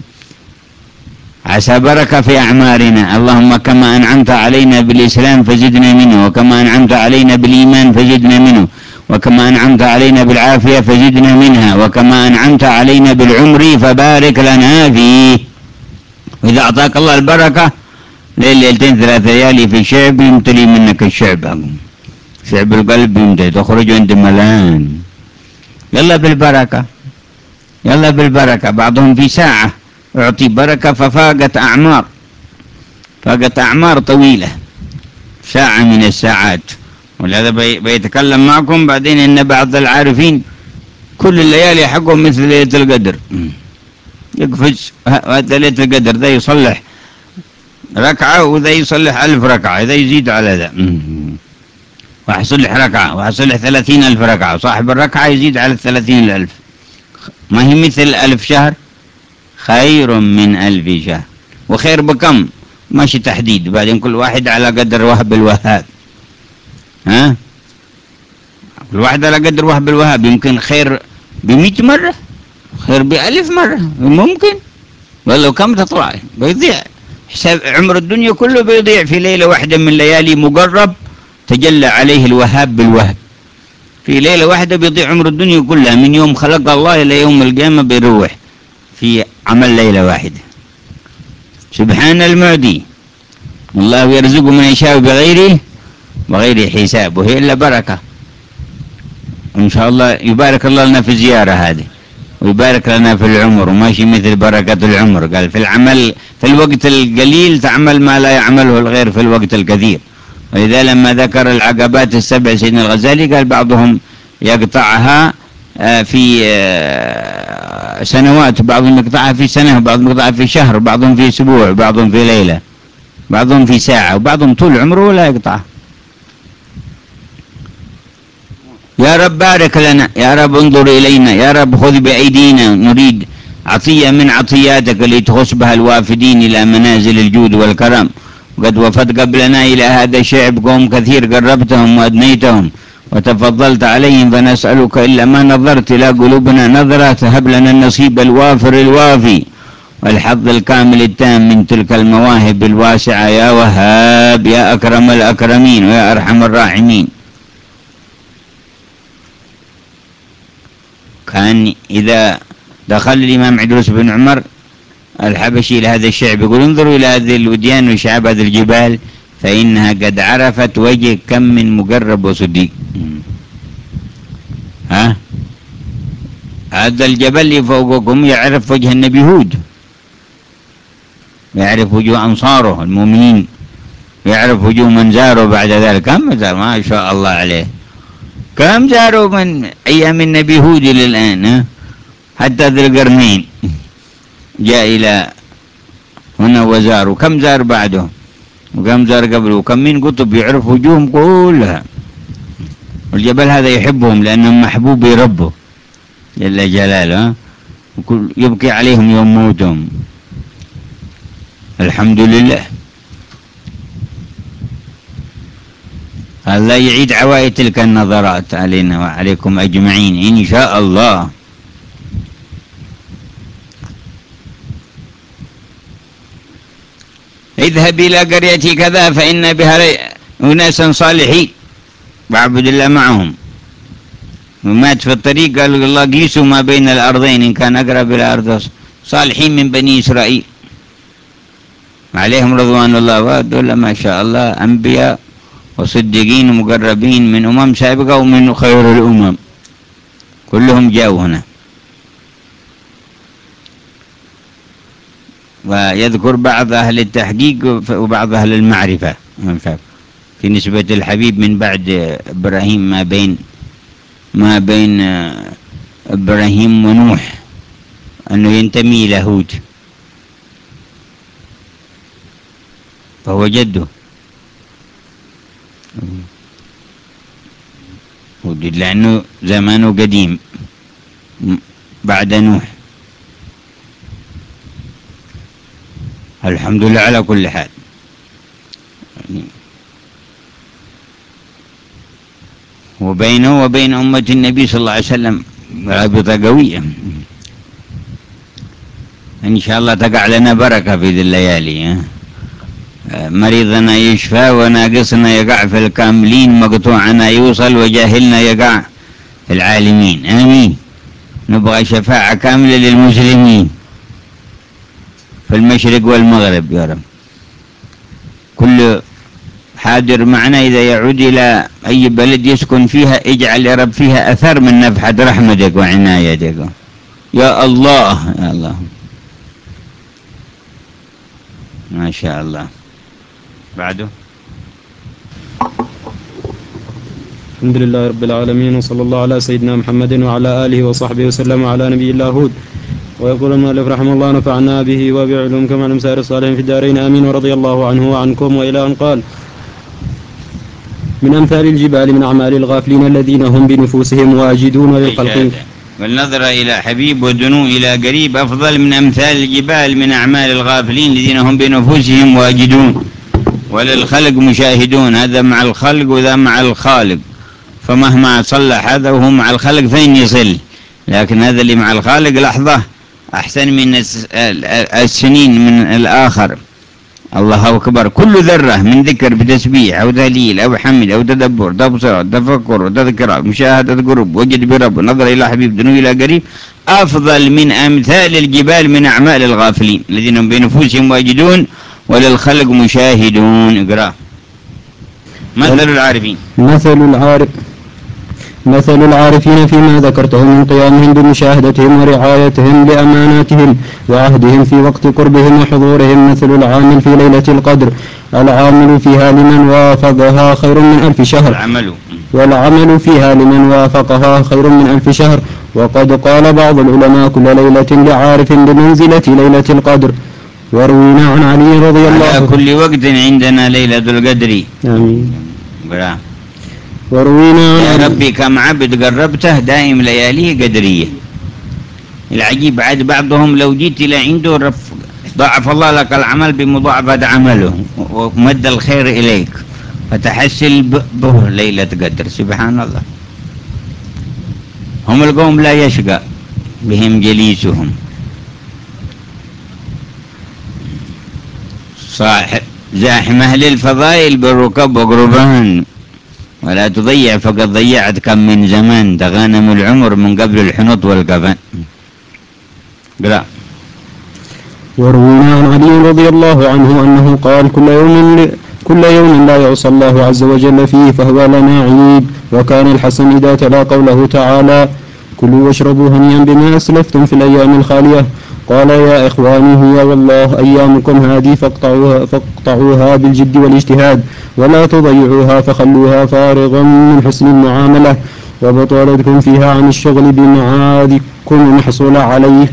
عسى بركة في أعمارنا. اللهم كما أنعمت علينا بالإسلام فزدنا منه، وكما أنعمت علينا بالإيمان فزدنا منه، وكما أنعمت علينا بالعافية فزدنا منها، وكما أنعمت علينا بالعمر فبارك لنا فيه. وإذا أعطاك الله البركة ليلتين ثلاث ليالي في شعب يمتلي منك الشعب، شعب القلب يمتلي، تخرج عند ملان. يلا بالبركة، يلا بالبركة. بعضهم في ساعة أعطي بركة ففاقت أعمار، فاقت أعمار طويلة، ساعة من الساعات. ولهذا بيتكلم معكم بعدين إن بعض العارفين كل الليالي حقهم مثل ليلة القدر، يقفز هذا ليلة القدر، ذا يصلح ركعة وذا يصلح ألف ركعة، ذا يزيد على ذا، وحصلح ركعة وحصلح ثلاثين ألف ركعة، صاحب الركعة يزيد على الثلاثين الألف. ما هي مثل ألف شهر؟ خير من ألف شهر. وخير بكم؟ ماشي تحديد، بعدين كل واحد على قدر وهب الوهاب. ها؟ كل واحد على قدر وهب الوهاب. يمكن خير بمئة مرة، خير بألف مرة، ممكن. ولو كم تطلع بيضيع. حساب عمر الدنيا كله بيضيع في ليلة واحدة من ليالي مقرب تجلى عليه الوهاب بالوهب. في ليلة واحدة بيضيع عمر الدنيا كلها، من يوم خلق الله إلى يوم القيامة بيروح في عمل ليلة واحدة. سبحان المعدي. الله يرزق من يشاء بغيره بغير حساب، وهي إلا بركة. إن شاء الله يبارك الله لنا في الزيارة هذه، ويبارك لنا في العمر، وماشي مثل بركة العمر. قال في العمل في الوقت القليل تعمل ما لا يعمله الغير في الوقت الكثير. ولذا لما ذكر العقبات السبع سيدنا الغزالي قال بعضهم يقطعها في سنوات، بعضهم يقطعها في سنة، وبعضهم يقطعها في شهر، وبعضهم في أسبوع، وبعضهم في ليلة، بعضهم في ساعة، وبعضهم طول عمره ولا يقطعها. يا رب بارك لنا، يا رب انظر إلينا، يا رب خذ بأيدينا، نريد عطية من عطياتك التي تخص بها الوافدين إلى منازل الجود والكرم. وقد وفد قبلنا إلى هذا الشعب قوم كثير قربتهم وأدنيتهم وتفضلت عليهم، فنسألك إلا ما نظرت إلى قلوبنا نظرة تهب لنا النصيب الوافر الوافي والحظ الكامل التام من تلك المواهب الواسعة يا وهاب يا أكرم الأكرمين ويا أرحم الراحمين. كان إذا دخل الإمام عدروس بن عمر الحبشي إلى هذا الشعب يقول انظروا إلى هذه الوديان وشعاب هذه الجبال فإنها قد عرفت وجه كم من مقرب وصديق. ها هذا الجبل اللي فوقكم يعرف وجه النبي هود، يعرف وجوه أنصاره المؤمنين، يعرف وجوه من زاروا بعد ذلك. كم زار ما شاء الله عليه، كم زاروا من أيام النبي هود إلى الآن، حتى ذي القرنين جاء إلى هنا وزار، وكم زار بعده وكم زار قبله وكم من قطب يعرف وجوههم كلها. والجبل هذا يحبهم لأنهم محبوبي ربه جل جلاله، يبكي عليهم يوم موتهم. الحمد لله. الله يعيد عوائد تلك النظرات علينا وعليكم أجمعين إن شاء الله. اذهب إلى قرية كذا فإن بها أناسا صالحين واعبد الله معهم. ومات في الطريق قال الله قيسوا ما بين الأرضين إن كان أقرب إلى أرض صالحين من بني إسرائيل عليهم رضوان الله، ودول ما شاء الله أنبياء وصديقين ومقربين من أمم سابقة ومن خير الأمم كلهم جاءوا هنا. ويذكر بعض أهل التحقيق وبعض أهل المعرفة في نسبة الحبيب من بعد إبراهيم ما بين ما بين إبراهيم ونوح أنه ينتمي إلى هود فهو جده هود لأنه زمانه قديم بعد نوح. الحمد لله على كل حال. وبينه وبين أمة النبي صلى الله عليه وسلم رابطة قوية إن شاء الله تقع لنا بركة في ذي الليالي. مريضنا يشفى وناقصنا يقع في الكاملين، مقطوعنا يوصل وجاهلنا يقع في العالمين. آمين. نبغى شفاعة كاملة للمسلمين في المشرق والمغرب يا رب. كل حاضر معنا إذا يعود إلى أي بلد يسكن فيها اجعل يا رب فيها أثر من نفحة رحمتك وعنايتك يا الله يا الله. ما شاء الله. بعده الحمد لله رب العالمين وصلى الله على سيدنا محمد وعلى آله وصحبه وسلم على نبي الله هود. ويقول المؤلف رحمه الله نفعنا به وبعلوم كما علم سائر الصالحين في الدارين آمين ورضي الله عنه وعنكم. وإلى أن قال من أمثال الجبال من أعمال الغافلين الذين هم بنفوسهم واجدون للخلق. والنظر إلى حبيب والدنو إلى قريب أفضل من أمثال الجبال من أعمال الغافلين الذين هم بنفوسهم واجدون وللخلق مشاهدون. هذا مع الخلق وذا مع الخالق، فمهما صلح هذا وهو مع الخلق فإن يصل، لكن هذا اللي مع الخالق لحظة أحسن من السنين من الآخر. الله أكبر. كل ذرة من ذكر بتسبيح أو تهليل أو حمد أو تدبر تبصر تفكر وتذكر مشاهدة قرب وجد برب نظر إلى حبيب دنو إلى قريب أفضل من أمثال الجبال من أعمال الغافلين الذين هم بنفوسهم واجدون وللخلق مشاهدون. اقرأ. مثل العارفين مثل العارف مثل العارفين فيما ذكرته من قيامهم بمشاهدتهم ورعايتهم لأماناتهم وعهدهم في وقت قربهم وحضورهم مثل العامل في ليلة القدر. العامل فيها لمن وافقها خير من ألف شهر العمل والعمل فيها لمن وافقها خير من ألف شهر. وقد قال بعض العلماء كل ليلة لعارف بمنزلة ليلة القدر. وروينا عن علي رضي الله عنه على كل وقت عندنا ليلة القدر. آمين. برا. وروينا يا ربي كم عبد قربته دائم لياليه قدرية العجيب بعد بعضهم لو جيت إلى عنده رف ضاعف الله لك العمل بمضاعفة عمله ومد الخير إليك فتحسل به ليلة قدر. سبحان الله. هم القوم لا يشقى بهم جليسهم. صاحب زاحم أهل الفضائل بالركب وقربان، ولا تضيع فقد ضيعت كم من زمان، تغانم العمر من قبل الحنط والكفن. قرأ. وروينا عن علي رضي الله عنه أنه قال كل يوم كل يوم لا يعصى الله عز وجل فيه فهو لنا عيد. وكان الحسن إذا تلا قوله تعالى كلوا واشربوا هنيئا بما أسلفتم في الأيام الخالية قال يا إخواني هي والله أيامكم هذه فاقطعوها, فاقطعوها بالجد والاجتهاد ولا تضيعوها فخلوها فارغا من حسن المعاملة وبطالتكم فيها عن الشغل بمعادكم محصول عليه.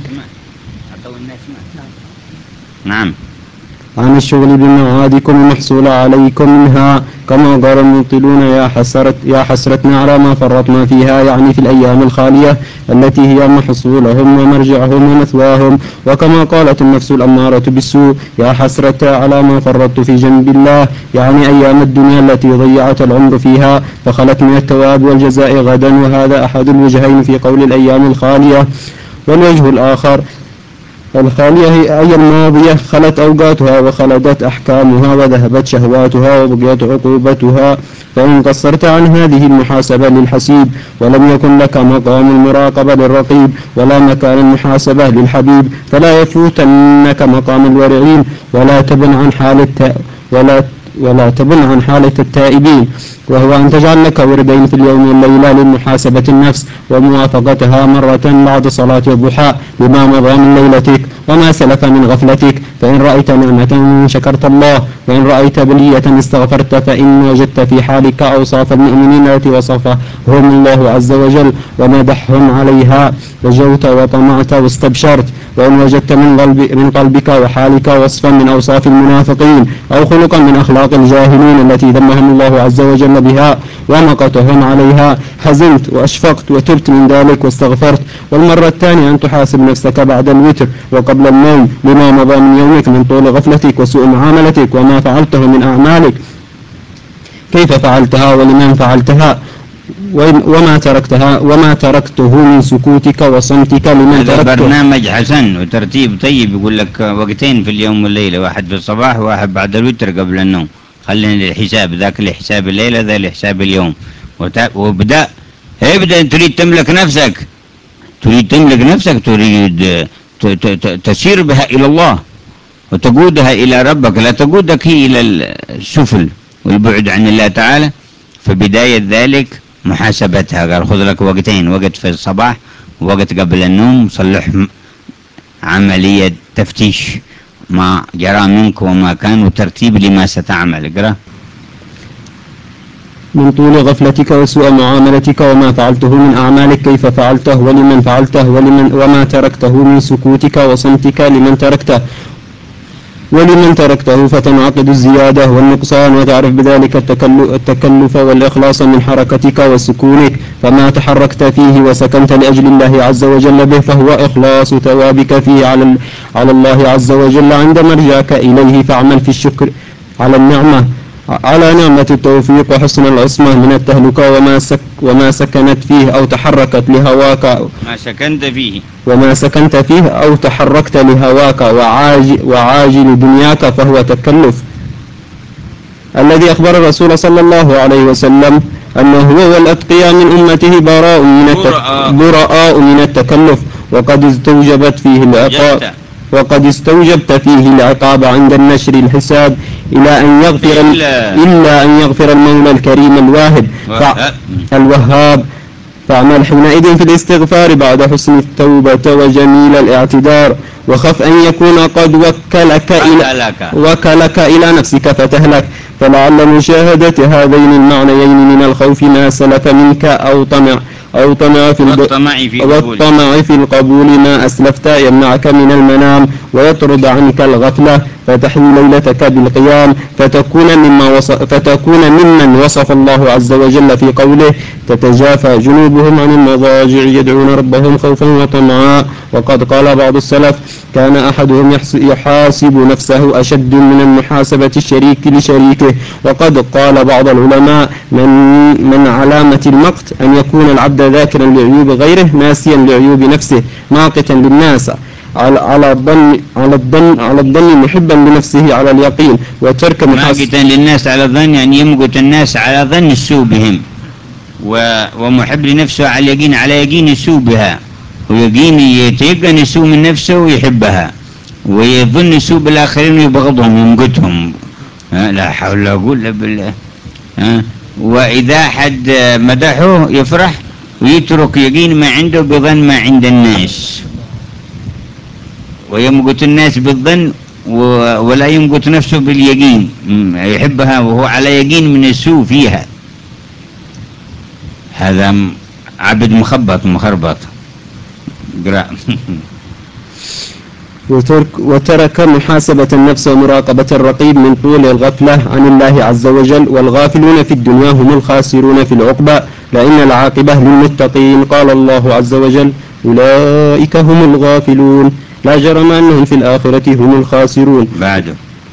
نعم. عن الشغل بمعادكم المحصول عليكم منها كما قال المبطلون يا حسرت يا حسرتنا على ما فرطنا فيها، يعني في الأيام الخالية التي هي محصولهم ومرجعهم ومثواهم. وكما قالت النفس الأمارة بالسوء يا حسرة على ما فرطت في جنب الله، يعني أيام الدنيا التي ضيعت العمر فيها فخلت من الثواب والجزاء غدا. وهذا أحد الوجهين في قول الأيام الخالية. والوجه الآخر الخالية هي أي الماضية خلت أوقاتها وخلدت أحكامها وذهبت شهواتها وبقيت عقوبتها. فإن قصرت عن هذه المحاسبة للحسيب ولم يكن لك مقام المراقبة للرقيب ولا مكان المحاسبة للحبيب فلا يفوتنك مقام الورعين. ولا تبن عن حال الت... ولا ولا تبن عن حالة التائبين، وهو أن تجعل لك وردين في اليوم والليلة لمحاسبة النفس وموافقتها مرة بعد صلاة الضحى لما مضى من ليلتك وما سلف من غفلتك. فإن رأيت نعمة شكرت الله، وإن رأيت بلية استغفرت، فإن وجدت في حالك أوصاف المؤمنين التي وصفهم الله عز وجل ومدحهم عليها رجوت وطمعت واستبشرت. وإن وجدت من, قلب من قلبك وحالك وصفا من أوصاف المنافقين أو خلقا من أخلاق الجاهلين التي ذمهم الله عز وجل بها ومقتهم عليها حزنت وأشفقت وتبت من ذلك واستغفرت. والمرة الثانية أن تحاسب نفسك بعد الوتر وقبل النوم لما مضى من يومك من طول غفلتك وسوء معاملتك وما فعلته من أعمالك، كيف فعلتها ولمن فعلتها وما تركتها وما تركته من سكوتك وصمتك لمن تركته. هذا برنامج حسن وترتيب طيب. يقول لك وقتين في اليوم والليلة، واحد في الصباح وواحد بعد الوتر قبل النوم. خلينا الحساب ذاك لحساب الليلة ذا لحساب اليوم. وابدأ ابدأ تريد تملك نفسك، تريد تملك نفسك، تريد تسير بها إلى الله وتقودها إلى ربك، لا تقودك هي إلى السفل والبعد عن الله تعالى. فبداية ذلك محاسبتها. قال خذ لك وقتين، وقت في الصباح ووقت قبل النوم، صلح عملية تفتيش ما جرى منك وما كان وترتيب لما ستعمل. اقرأ. من طول غفلتك وسوء معاملتك وما فعلته من أعمالك كيف فعلته ولمن فعلته ولمن وما تركته من سكوتك وصمتك لمن تركته ولمن تركته فتنعقد الزيادة والنقصان وتعرف بذلك التكلف والإخلاص من حركتك وسكونك. فما تحركت فيه وسكنت لأجل الله عز وجل به فهو إخلاص ثوابك فيه على, على الله عز وجل عند مرجعك إليه. فاعمل في الشكر على النعمة على نعمة التوفيق وحسن العصمة من التهلكة وما, سك وما سكنت فيه أو تحركت لهواك ما سكنت فيه وما سكنت فيه أو تحركت لهواك وعاجل, وعاجل دنياك فهو تكلف. الذي أخبر الرسول صلى الله عليه وسلم أنه هو والأتقياء من أمته براء من, براء من التكلف وقد استوجبت فيه العقاب وقد استوجبت فيه العقاب عند النشر الحساب إلى أن يغفر إلا, إلا أن يغفر المولى الكريم الواهب الوهاب. فاعمل حينئذ في الاستغفار بعد حسن التوبة وجميل الاعتذار، وخف أن يكون قد وكلك إلى, وكلك إلى نفسك فتهلك. فلعل مشاهدة هذين المعنيين من الخوف ما سلف منك أو طمع أو طمع في, والطمع في, والطمع في القبول ما أسلفت يمنعك من المنام ويطرد عنك الغفلة فتحيي ليلتك بالقيام فتكون مما وصف فتكون ممن وصف الله عز وجل في قوله تتجافى جنوبهم عن المضاجع يدعون ربهم خوفا وطمعا. وقد قال بعض السلف كان أحدهم يحاسب نفسه أشد من المحاسبة الشريك لشريكه. وقد قال بعض العلماء من, من علامة المقت أن يكون العبد ذاكرا لعيوب غيره ناسيا لعيوب نفسه ناقتا للناس على على الظن على الظن على الظن محبا لنفسه على اليقين وترك محاسبة للناس على الظن يعني يمقت الناس على ظن السوء بهم ومحب لنفسه على اليقين على يقين السوء بها ويقين يتيقن السوء من نفسه ويحبها ويظن السوء بالآخرين ويبغضهم ويمقتهم. لا حول ولا قوة إلا بالله. وإذا حد مدحه يفرح ويترك يقين ما عنده بظن ما عند الناس ويمقت الناس بالظن ولا يمقت نفسه باليقين يحبها وهو على يقين من السوء فيها. هذا عبد مخبط مخربط. وترك, وترك محاسبة النفس ومراقبة الرقيب من طول الغفلة عن الله عز وجل. والغافلون في الدنيا هم الخاسرون في العقبى لأن العاقبة للمتقين. قال الله عز وجل أولئك هم الغافلون لا جرم أنهم في الآخرة هم الخاسرون. بعده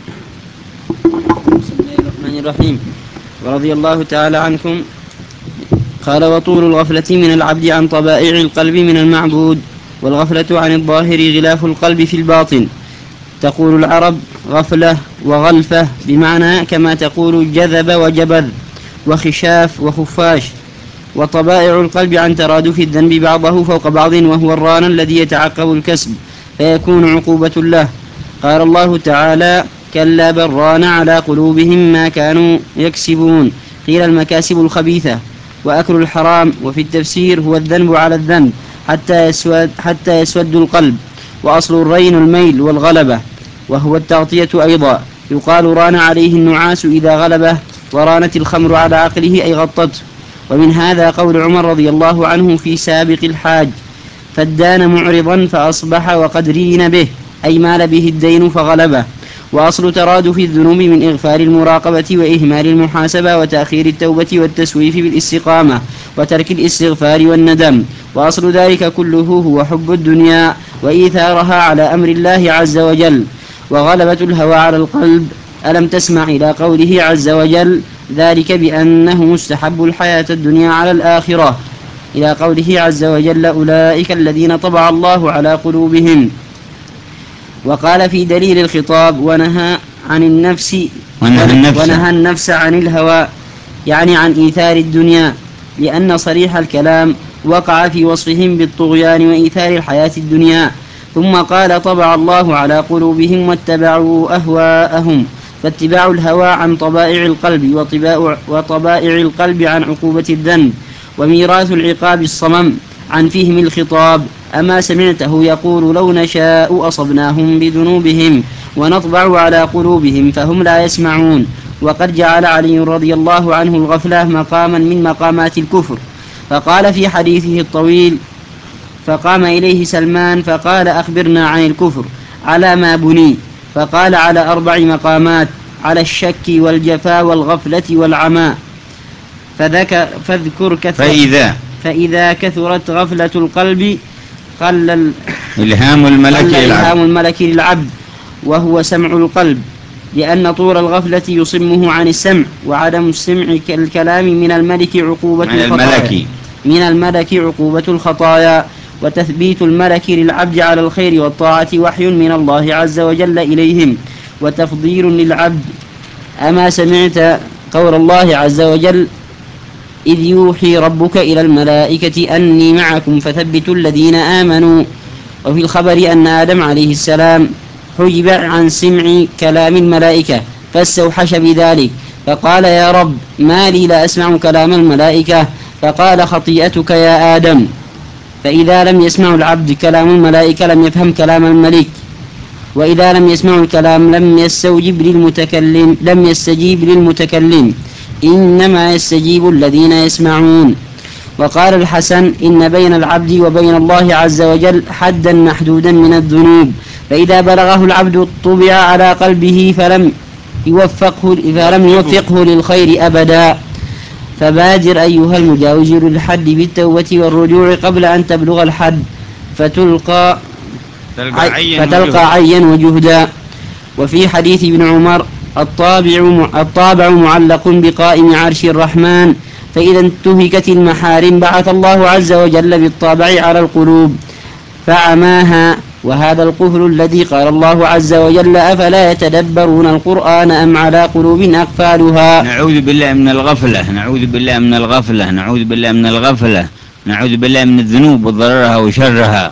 بسم الله الرحمن الرحيم. ورضي الله تعالى عنكم قال وطول الغفلة من العبد عن طبائع القلب من المعبود والغفلة عن الظاهر غلاف القلب في الباطن. تقول العرب غفلة وغلفة بمعنى كما تقول جذب وجبذ وخشاف وخفاش. وطبائع القلب عن ترادف الذنب بعضه فوق بعض وهو الران الذي يتعقب الكسب فيكون عقوبة له. قال الله تعالى كلا بل ران على قلوبهم ما كانوا يكسبون. قيل المكاسب الخبيثة وأكل الحرام. وفي التفسير هو الذنب على الذنب حتى يسود, حتى يسود القلب. وأصل الرين الميل والغلبة وهو التغطية أيضا. يقال ران عليه النعاس إذا غلبه ورانت الخمر على عقله أي غطته. ومن هذا قول عمر رضي الله عنه في سابق الحاج فالدان معرضا فأصبح وقد رين به أي مال به الدين فغلبه. وأصل ترادف الذنوب من إغفال المراقبة وإهمال المحاسبة وتأخير التوبة والتسويف بالاستقامة وترك الاستغفار والندم. وأصل ذلك كله هو حب الدنيا وإيثارها على أمر الله عز وجل وغلبة الهوى على القلب. ألم تسمع إلى قوله عز وجل ذلك بأنه مستحب الحياة الدنيا على الآخرة إلى قوله عز وجل أولئك الذين طبع الله على قلوبهم. وقال في دليل الخطاب ونهى عن النفس ونهى النفس, ونهى النفس عن الهوى يعني عن إيثار الدنيا لأن صريح الكلام وقع في وصفهم بالطغيان وإيثار الحياة الدنيا. ثم قال طبع الله على قلوبهم واتبعوا أهواءهم. فاتباع الهوى عن طبائع القلب وطبائع القلب عن عقوبة الذنب. وميراث العقاب الصمم عن فهم الخطاب. أما سمعته يقول لو نشاء أصبناهم بذنوبهم ونطبع على قلوبهم فهم لا يسمعون. وقد جعل علي رضي الله عنه الغفلة مقاما من مقامات الكفر فقال في حديثه الطويل فقام إليه سلمان فقال أخبرنا عن الكفر على ما بني فقال على أربع مقامات على الشك والجفا والغفلة والعمى. فذكر فاذكر كثرة فإذا فإذا كثرت غفلة القلب قل إلهام الملك إلهام الملك للعبد وهو سمع القلب لأن طول الغفلة يصمه عن السمع وعدم السمع كالكلام من الملك عقوبة من الخطايا الملك من الملك عقوبة الخطايا. وتثبيت الملك للعبد على الخير والطاعة وحي من الله عز وجل إليهم وتفضيل للعبد. أما سمعت قول الله عز وجل إذ يوحي ربك إلى الملائكة أني معكم فثبتوا الذين آمنوا. وفي الخبر أن آدم عليه السلام حجب عن سمع كلام الملائكة فاستوحش بذلك فقال يا رب ما لي لا أسمع كلام الملائكة فقال خطيئتك يا آدم. فإذا لم يسمع العبد كلام الملائكة لم يفهم كلام الملك وإذا لم يسمع الكلام لم يستوجب للمتكلم لم يستجيب للمتكلم إنما يستجيب الذين يسمعون. وقال الحسن إن بين العبد وبين الله عز وجل حدا محدودا من الذنوب فإذا بلغه العبد طبع على قلبه فلم يوفقه فلم يوفقه للخير أبدا. فبادر أيها المجاوزر للحد بالتوبة والرجوع قبل أن تبلغ الحد فتلقى عي فتلقى عيا وجهدا. وفي حديث ابن عمر الطابع, الطابع معلق بقائم عرش الرحمن، فإذا انتهكت المحارم بعث الله عز وجل بالطابع على القلوب فعماها. وهذا القفل الذي قال الله عز وجل أفلا يتدبرون القرآن أم على قلوب أقفالها. نعوذ بالله من الغفلة، نعوذ بالله من الغفلة، نعوذ بالله من الغفلة، نعوذ بالله من الذنوب وضررها وشرها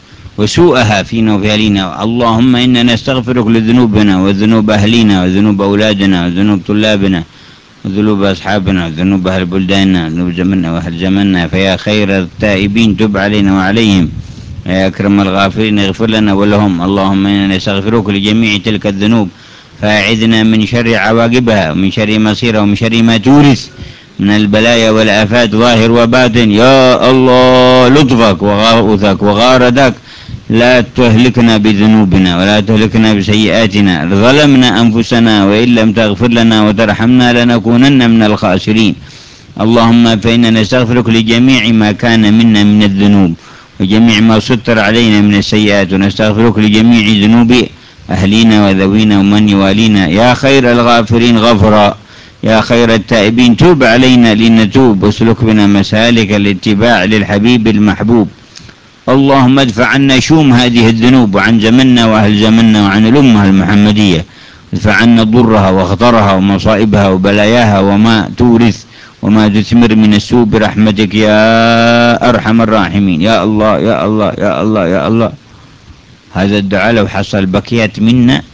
وسوءها فينا وفي أهلنا. اللهم إنا نستغفرك لذنوبنا وذنوب أهلنا وذنوب أولادنا وذنوب طلابنا وذنوب أصحابنا وذنوب أهل بلداننا وذنوب زمننا وأهل زمننا. فيا خير التائبين تب علينا وعليهم، يا أكرم الغافرين اغفر لنا ولهم. اللهم إنا نستغفرك لجميع تلك الذنوب فأعذنا من شر عواقبها ومن شر مصيرها ومن شر ما تورث من البلايا والآفات ظاهر وباطن. يا الله لطفك وغوثك وغاردك لا تهلكنا بذنوبنا ولا تهلكنا بسيئاتنا. ظلمنا أنفسنا وإن لم تغفر لنا وترحمنا لنكونن من الخاسرين. اللهم فإنا نستغفرك لجميع ما كان منا من الذنوب وجميع ما ستر علينا من السيئات، ونستغفرك لجميع ذنوب أهلنا وذوينا ومن يوالينا. يا خير الغافرين غفرا، يا خير التائبين توب علينا لنتوب، واسلك بنا مسالك الاتباع للحبيب المحبوب. اللهم ادفع عنا شوم هذه الذنوب وعن زمننا وأهل زمننا وعن الأمة المحمدية. ادفع عنا ضرها وخطرها ومصائبها وبلاياها وما تورث وما تثمر من السوء برحمتك يا أرحم الراحمين. يا الله يا الله يا الله يا الله. هذا الدعاء لو حصل بكيات منا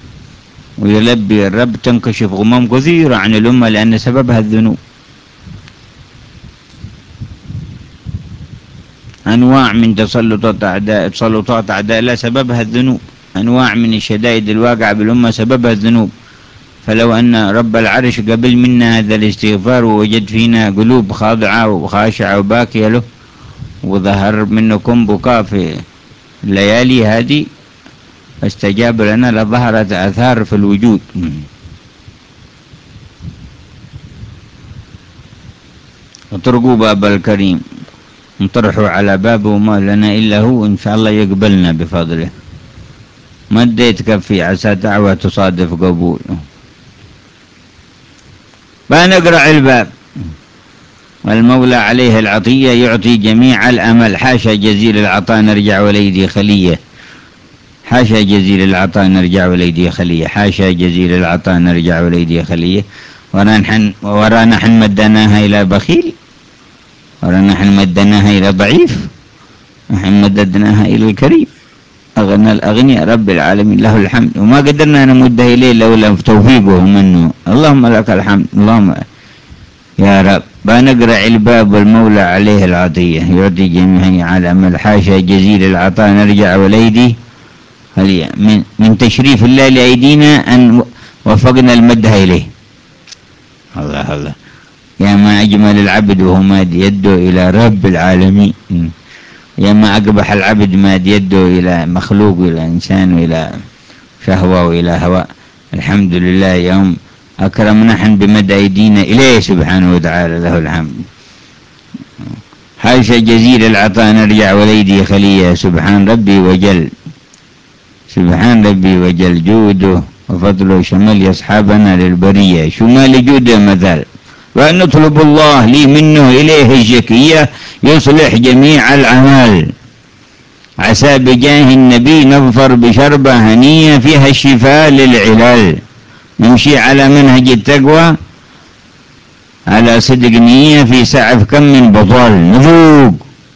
ويلبي الرب تنكشف غمام كثيرة عن الأمة لأن سببها الذنوب. أنواع من تسلطات أعداء تسلطات أعداء لا سببها الذنوب، أنواع من الشدائد الواقعة بالأمة سببها الذنوب. فلو أن رب العرش قبل منا هذا الاستغفار ووجد فينا قلوب خاضعة وخاشعة وباكية له وظهر منكم بكاء في الليالي هذه فاستجاب لنا لظهرت آثار في الوجود. اطرقوا باب الكريم انطرحوا على بابه وما لنا إلا هو، إن شاء الله يقبلنا بفضله. مديت كفي عسى دعوة تصادف قبول. فنقرع الباب. والمولى عليه العطية يعطي جميع الأمل. حاشا جزيل العطاء نرجع وليدي خلية، حاشا جزيل العطاء نرجع وليدي خلية، حاشا جزيل العطاء نرجع وليدي خلية. ورا ورا نحن مدناها إلى بخيل، ورا نحن مدناها إلى ضعيف، نحن مددناها إلى الكريم. أغنى الأغنياء رب العالمين له الحمد، وما قدرنا نمده إليه لولا توفيقه منه. اللهم لك الحمد. اللهم يا رب. بنقرع الباب والمولى عليه العطية يعطي جميع الأمل. حاشا جزيل العطاء نرجع وليدي خلية. من, من تشريف الله لأيدينا أن وفقنا المده إليه. الله الله. يا ما أجمل العبد وهو ماد يده إلى رب العالمين، يا ما أقبح العبد ماد يده إلى مخلوق وإلى إنسان وإلى شهوة وإلى هواء. الحمد لله يوم أكرم نحن بمد أيدينا إليه سبحانه وتعالى له الحمد. حاشا جزيل العطاء نرجع وليدي خلية. سبحان ربي وجل، سبحان ربي وجل. جوده وفضله شمل يصحابنا للبرية. شمال جوده مثال. وأن نطلب الله لي منه إليه الشكية يصلح جميع الأعمال. عسى بجاه النبي نظفر بشربة هنية فيها الشفاء للعلال. نمشي على منهج التقوى على صدق نية في سعف كم من بطال. نذوق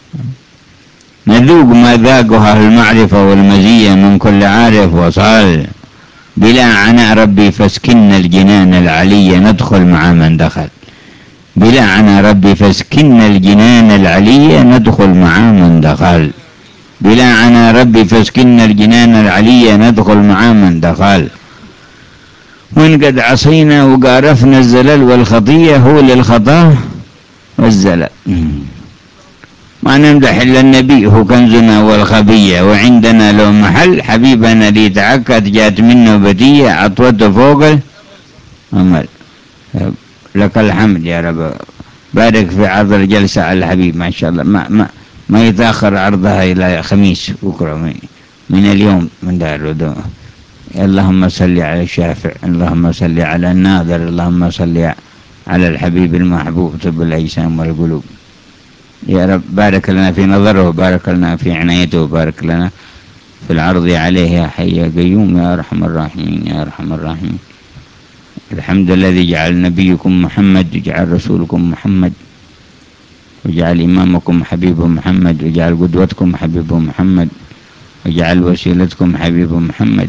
نذوق ما ذاقها المعرفة والمزية من كل عارف وصال. بلا عناء ربي فاسكن الجنان العلية ندخل مع من دخل. بلا عناء ربي فاسكن الجنان العلية ندخل مع من دخل. بلا عناء ربي فاسكن الجنان العلية ندخل مع من دخل. وإن قد عصينا وقارفنا الزلل والخطية هو للخطا والزلل. ما نمدح إلا النبي هو كنزنا والخبية، وعندنا له محل حبيبنا اللي تعكت جات منه بدية عطوته فوق الأمل. لك الحمد يا رب، بارك في عرض الجلسة على الحبيب ما شاء الله، ما ما ما يتأخر عرضها إلى خميس بكرة من اليوم من دار الودوع. اللهم صل على الشافع، اللهم صل على الناظر، اللهم صل على الحبيب المحبوب طب الأجسام والقلوب. يا رب بارك لنا في نظره، وبارك لنا في عنايته، وبارك لنا في العرض عليه يا حي يا قيوم يا أرحم الراحمين يا أرحم الراحمين. الحمد الذي جعل نبيكم محمد، وجعل رسولكم محمد، وجعل إمامكم حبيب محمد، وجعل قدوتكم حبيب محمد، وجعل وسيلتكم حبيب محمد،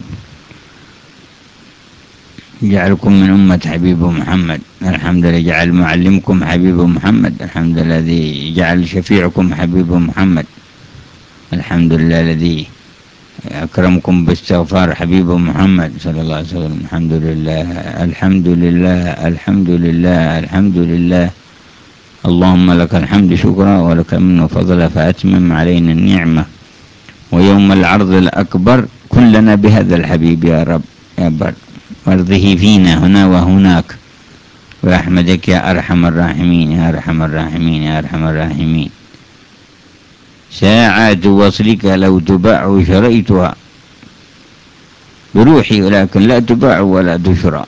جعلكم من أمة حبيب محمد. الحمد لله جعل معلمكم حبيب محمد، الحمد لله الذي جعل شفيعكم حبيب محمد، الحمد لله الذي أكرمكم باستغفار حبيب محمد صلى الله عليه وسلم. الحمد لله الحمد لله الحمد لله الحمد لله. اللهم لك الحمد شكرا، ولك المنه فضلا، فأتمم علينا النعمة. ويوم العرض الأكبر كلنا بهذا الحبيب يا رب يا بر، وارضه فينا هنا وهناك برحمتك يا أرحم الراحمين يا أرحم الراحمين يا أرحم الراحمين. ساعات وصلك لو تباع شريتها بروحي، ولكن لا تباع ولا تشرى.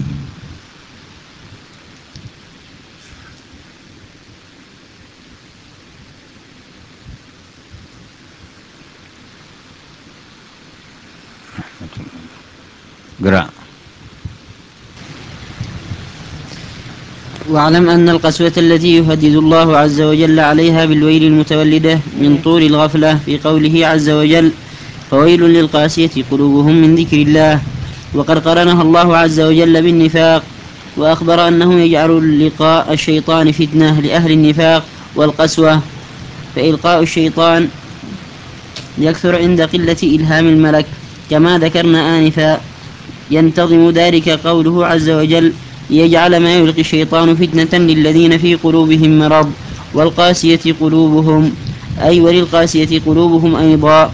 قرأ. واعلم أن القسوة التي يهدد الله عز وجل عليها بالويل المتولدة من طول الغفلة في قوله عز وجل: فويل للقاسية قلوبهم من ذكر الله، وقد قرنها الله عز وجل بالنفاق، وأخبر أنه يجعل لقاء الشيطان فتنة لأهل النفاق والقسوة، فإلقاء الشيطان يكثر عند قلة إلهام الملك كما ذكرنا آنفا. ينتظم ذلك قوله عز وجل: ليجعل ما يلقي الشيطان فتنة للذين في قلوبهم مرض والقاسية قلوبهم، أي وللقاسية قلوبهم أيضا.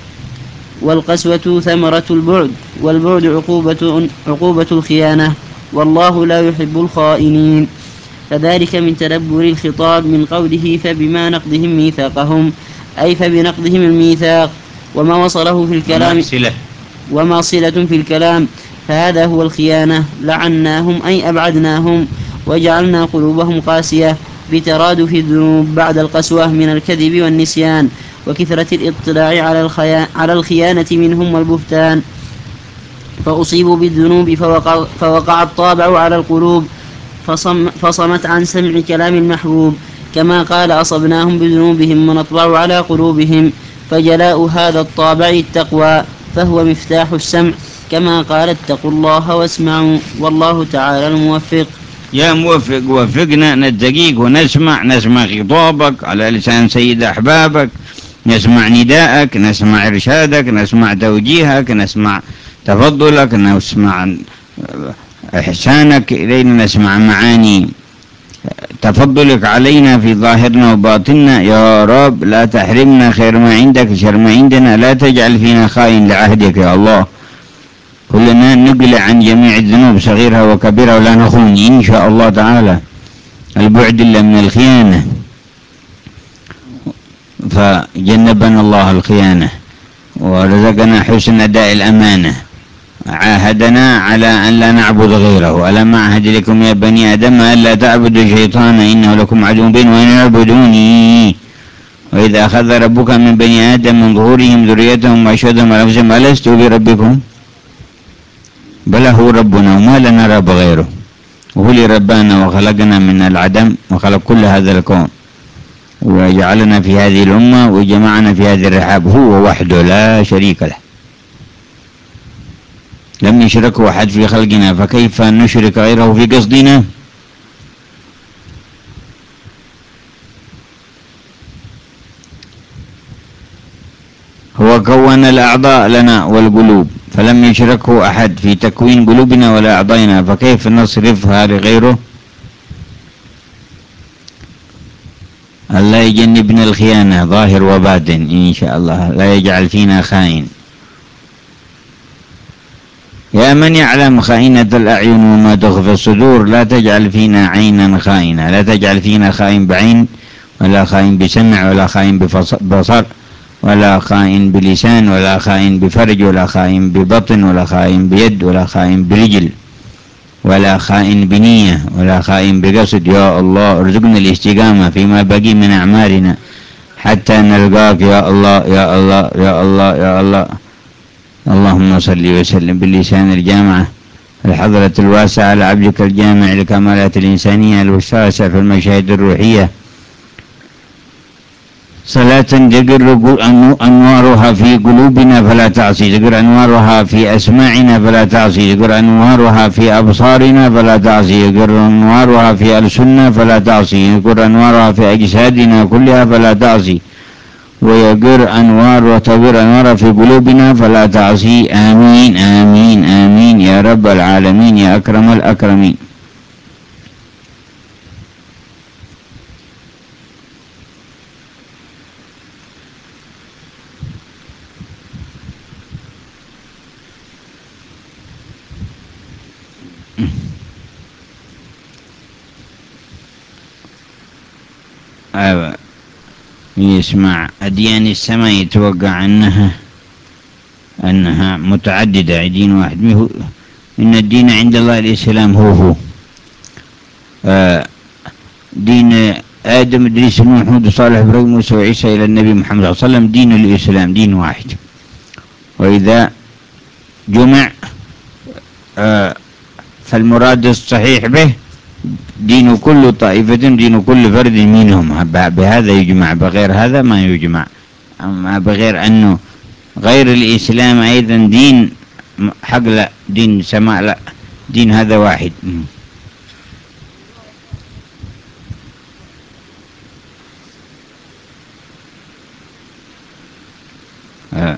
والقسوة ثمرة البعد، والبعد عقوبة, عقوبة الخيانة، والله لا يحب الخائنين. فذلك من تدبر الخطاب من قوله: فبما نقضهم ميثاقهم، أي فبنقضهم الميثاق وما وصله في الكلام وما صلة في الكلام، فهذا هو الخيانة. لعناهم أي أبعدناهم، وجعلنا قلوبهم قاسية بترادف الذنوب بعد القسوة من الكذب والنسيان وكثرة الاطلاع على, على الخيانة منهم والبهتان، فأصيبوا بالذنوب فوقع, فوقع الطابع على القلوب فصم فصمت عن سمع كلام المحبوب، كما قال: أصبناهم بذنوبهم ونطبع على قلوبهم، فجلاء هذا الطابع التقوى، فهو مفتاح السمع، كما قال: اتقوا الله واسمعوا، والله تعالى الموفق. يا موفق وفقنا نتدقيق ونسمع، نسمع خطابك على لسان سيد أحبابك، نسمع نداءك، نسمع إرشادك، نسمع توجيهك، نسمع تفضلك، نسمع إحسانك إلينا، نسمع معاني تفضلك علينا في ظاهرنا وباطننا. يا رب لا تحرمنا خير ما عندك شر ما عندنا، لا تجعل فينا خائن لعهدك يا الله. كلنا نقلع عن جميع الذنوب صغيرها وكبيرها، ولا نخون إن شاء الله تعالى. البعد إلا من الخيانة، فجنبنا الله الخيانة ورزقنا حسن أداء الأمانة. عاهدنا على أن لا نعبد غيره: ألم أعهد لكم يا بني آدم ألا تعبدوا الشيطان إنه لكم عدو مبين وأن اعبدوني. وإذا أخذ ربك من بني آدم من ظهورهم ذريتهم وأشهدهم على أنفسهم ألست بربكم؟ بل هو ربنا وما لنا رب غيره، وهو اللي ربانا وخلقنا من العدم وخلق كل هذا الكون وجعلنا في هذه الأمة وجمعنا في هذه الرحاب، هو وحده لا شريك له، لم يشركه أحد في خلقنا، فكيف نشرك غيره في قصدنا؟ هو كون الأعضاء لنا والقلوب، فلم يشركه أحد في تكوين قلوبنا ولا أعضائنا، فكيف نصرفها لغيره؟ الله يجنبنا الخيانة ظاهر وباطن إن شاء الله، لا يجعل فينا خائن. يا من يعلم خائنة الأعين وما تخفي الصدور لا تجعل فينا عينا خائنة، لا تجعل فينا خائن بعين ولا خائن بسمع ولا خائن ببصر ولا خائن بلسان ولا خائن بفرج ولا خائن ببطن ولا خائن بيد ولا خائن برجل ولا خائن بنية ولا خائن بقصد. يا الله ارزقنا الاستقامة فيما بقي من أعمارنا حتى نلقاك يا الله يا الله يا الله يا الله. اللهم صل وسلم باللسان الجامعة الحضرة الواسعة على عبدك الجامع لكمالات الإنسانية الوساسة في المشاهد الروحية، صلاة تقر أنوارها في قلوبنا فلا تعصي، تقر أنوارها في أسماعنا فلا تعصي، تقر أنوارها في أبصارنا فلا تعصي، تقر أنوارها في ألسننا فلا تعصي، تقر أنوارها في أجسادنا كلها فلا تعصي، ويقر أنوار وتقر أنوار في قلوبنا فلا تعصي. آمين آمين آمين يا رب العالمين يا أكرم الأكرمين. أيوة. يسمع أديان السماء يتوقع أنها أنها متعددة، دين واحد. إن الدين عند الله الإسلام هو هو آه دين آدم إدريس نوح هود صالح إبراهيم موسى وعيسى إلى النبي محمد صلى الله عليه وسلم دين الإسلام دين واحد. وإذا جمع آه فالمراد الصحيح به دين كل طائفة دين كل فرد منهم، بهذا يجمع، بغير هذا ما يجمع. أما بغير أنه غير الإسلام أيضا دين حق لا، دين سماء لا، دين هذا واحد. آه.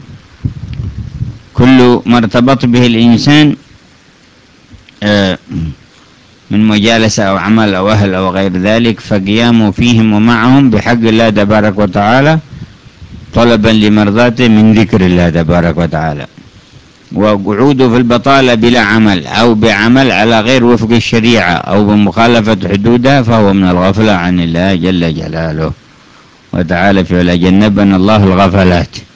كل ما ارتبط به الإنسان آه من مجالسة أو عمل أو أهل أو غير ذلك فقيامه فيهم ومعهم بحق الله تبارك وتعالى طلبا لمرضاته من ذكر الله تبارك وتعالى، وقعوده في البطالة بلا عمل أو بعمل على غير وفق الشريعة أو بمخالفة حدودها فهو من الغفلة عن الله جل جلاله وتعالى، فلا جنبنا الله الغفلات.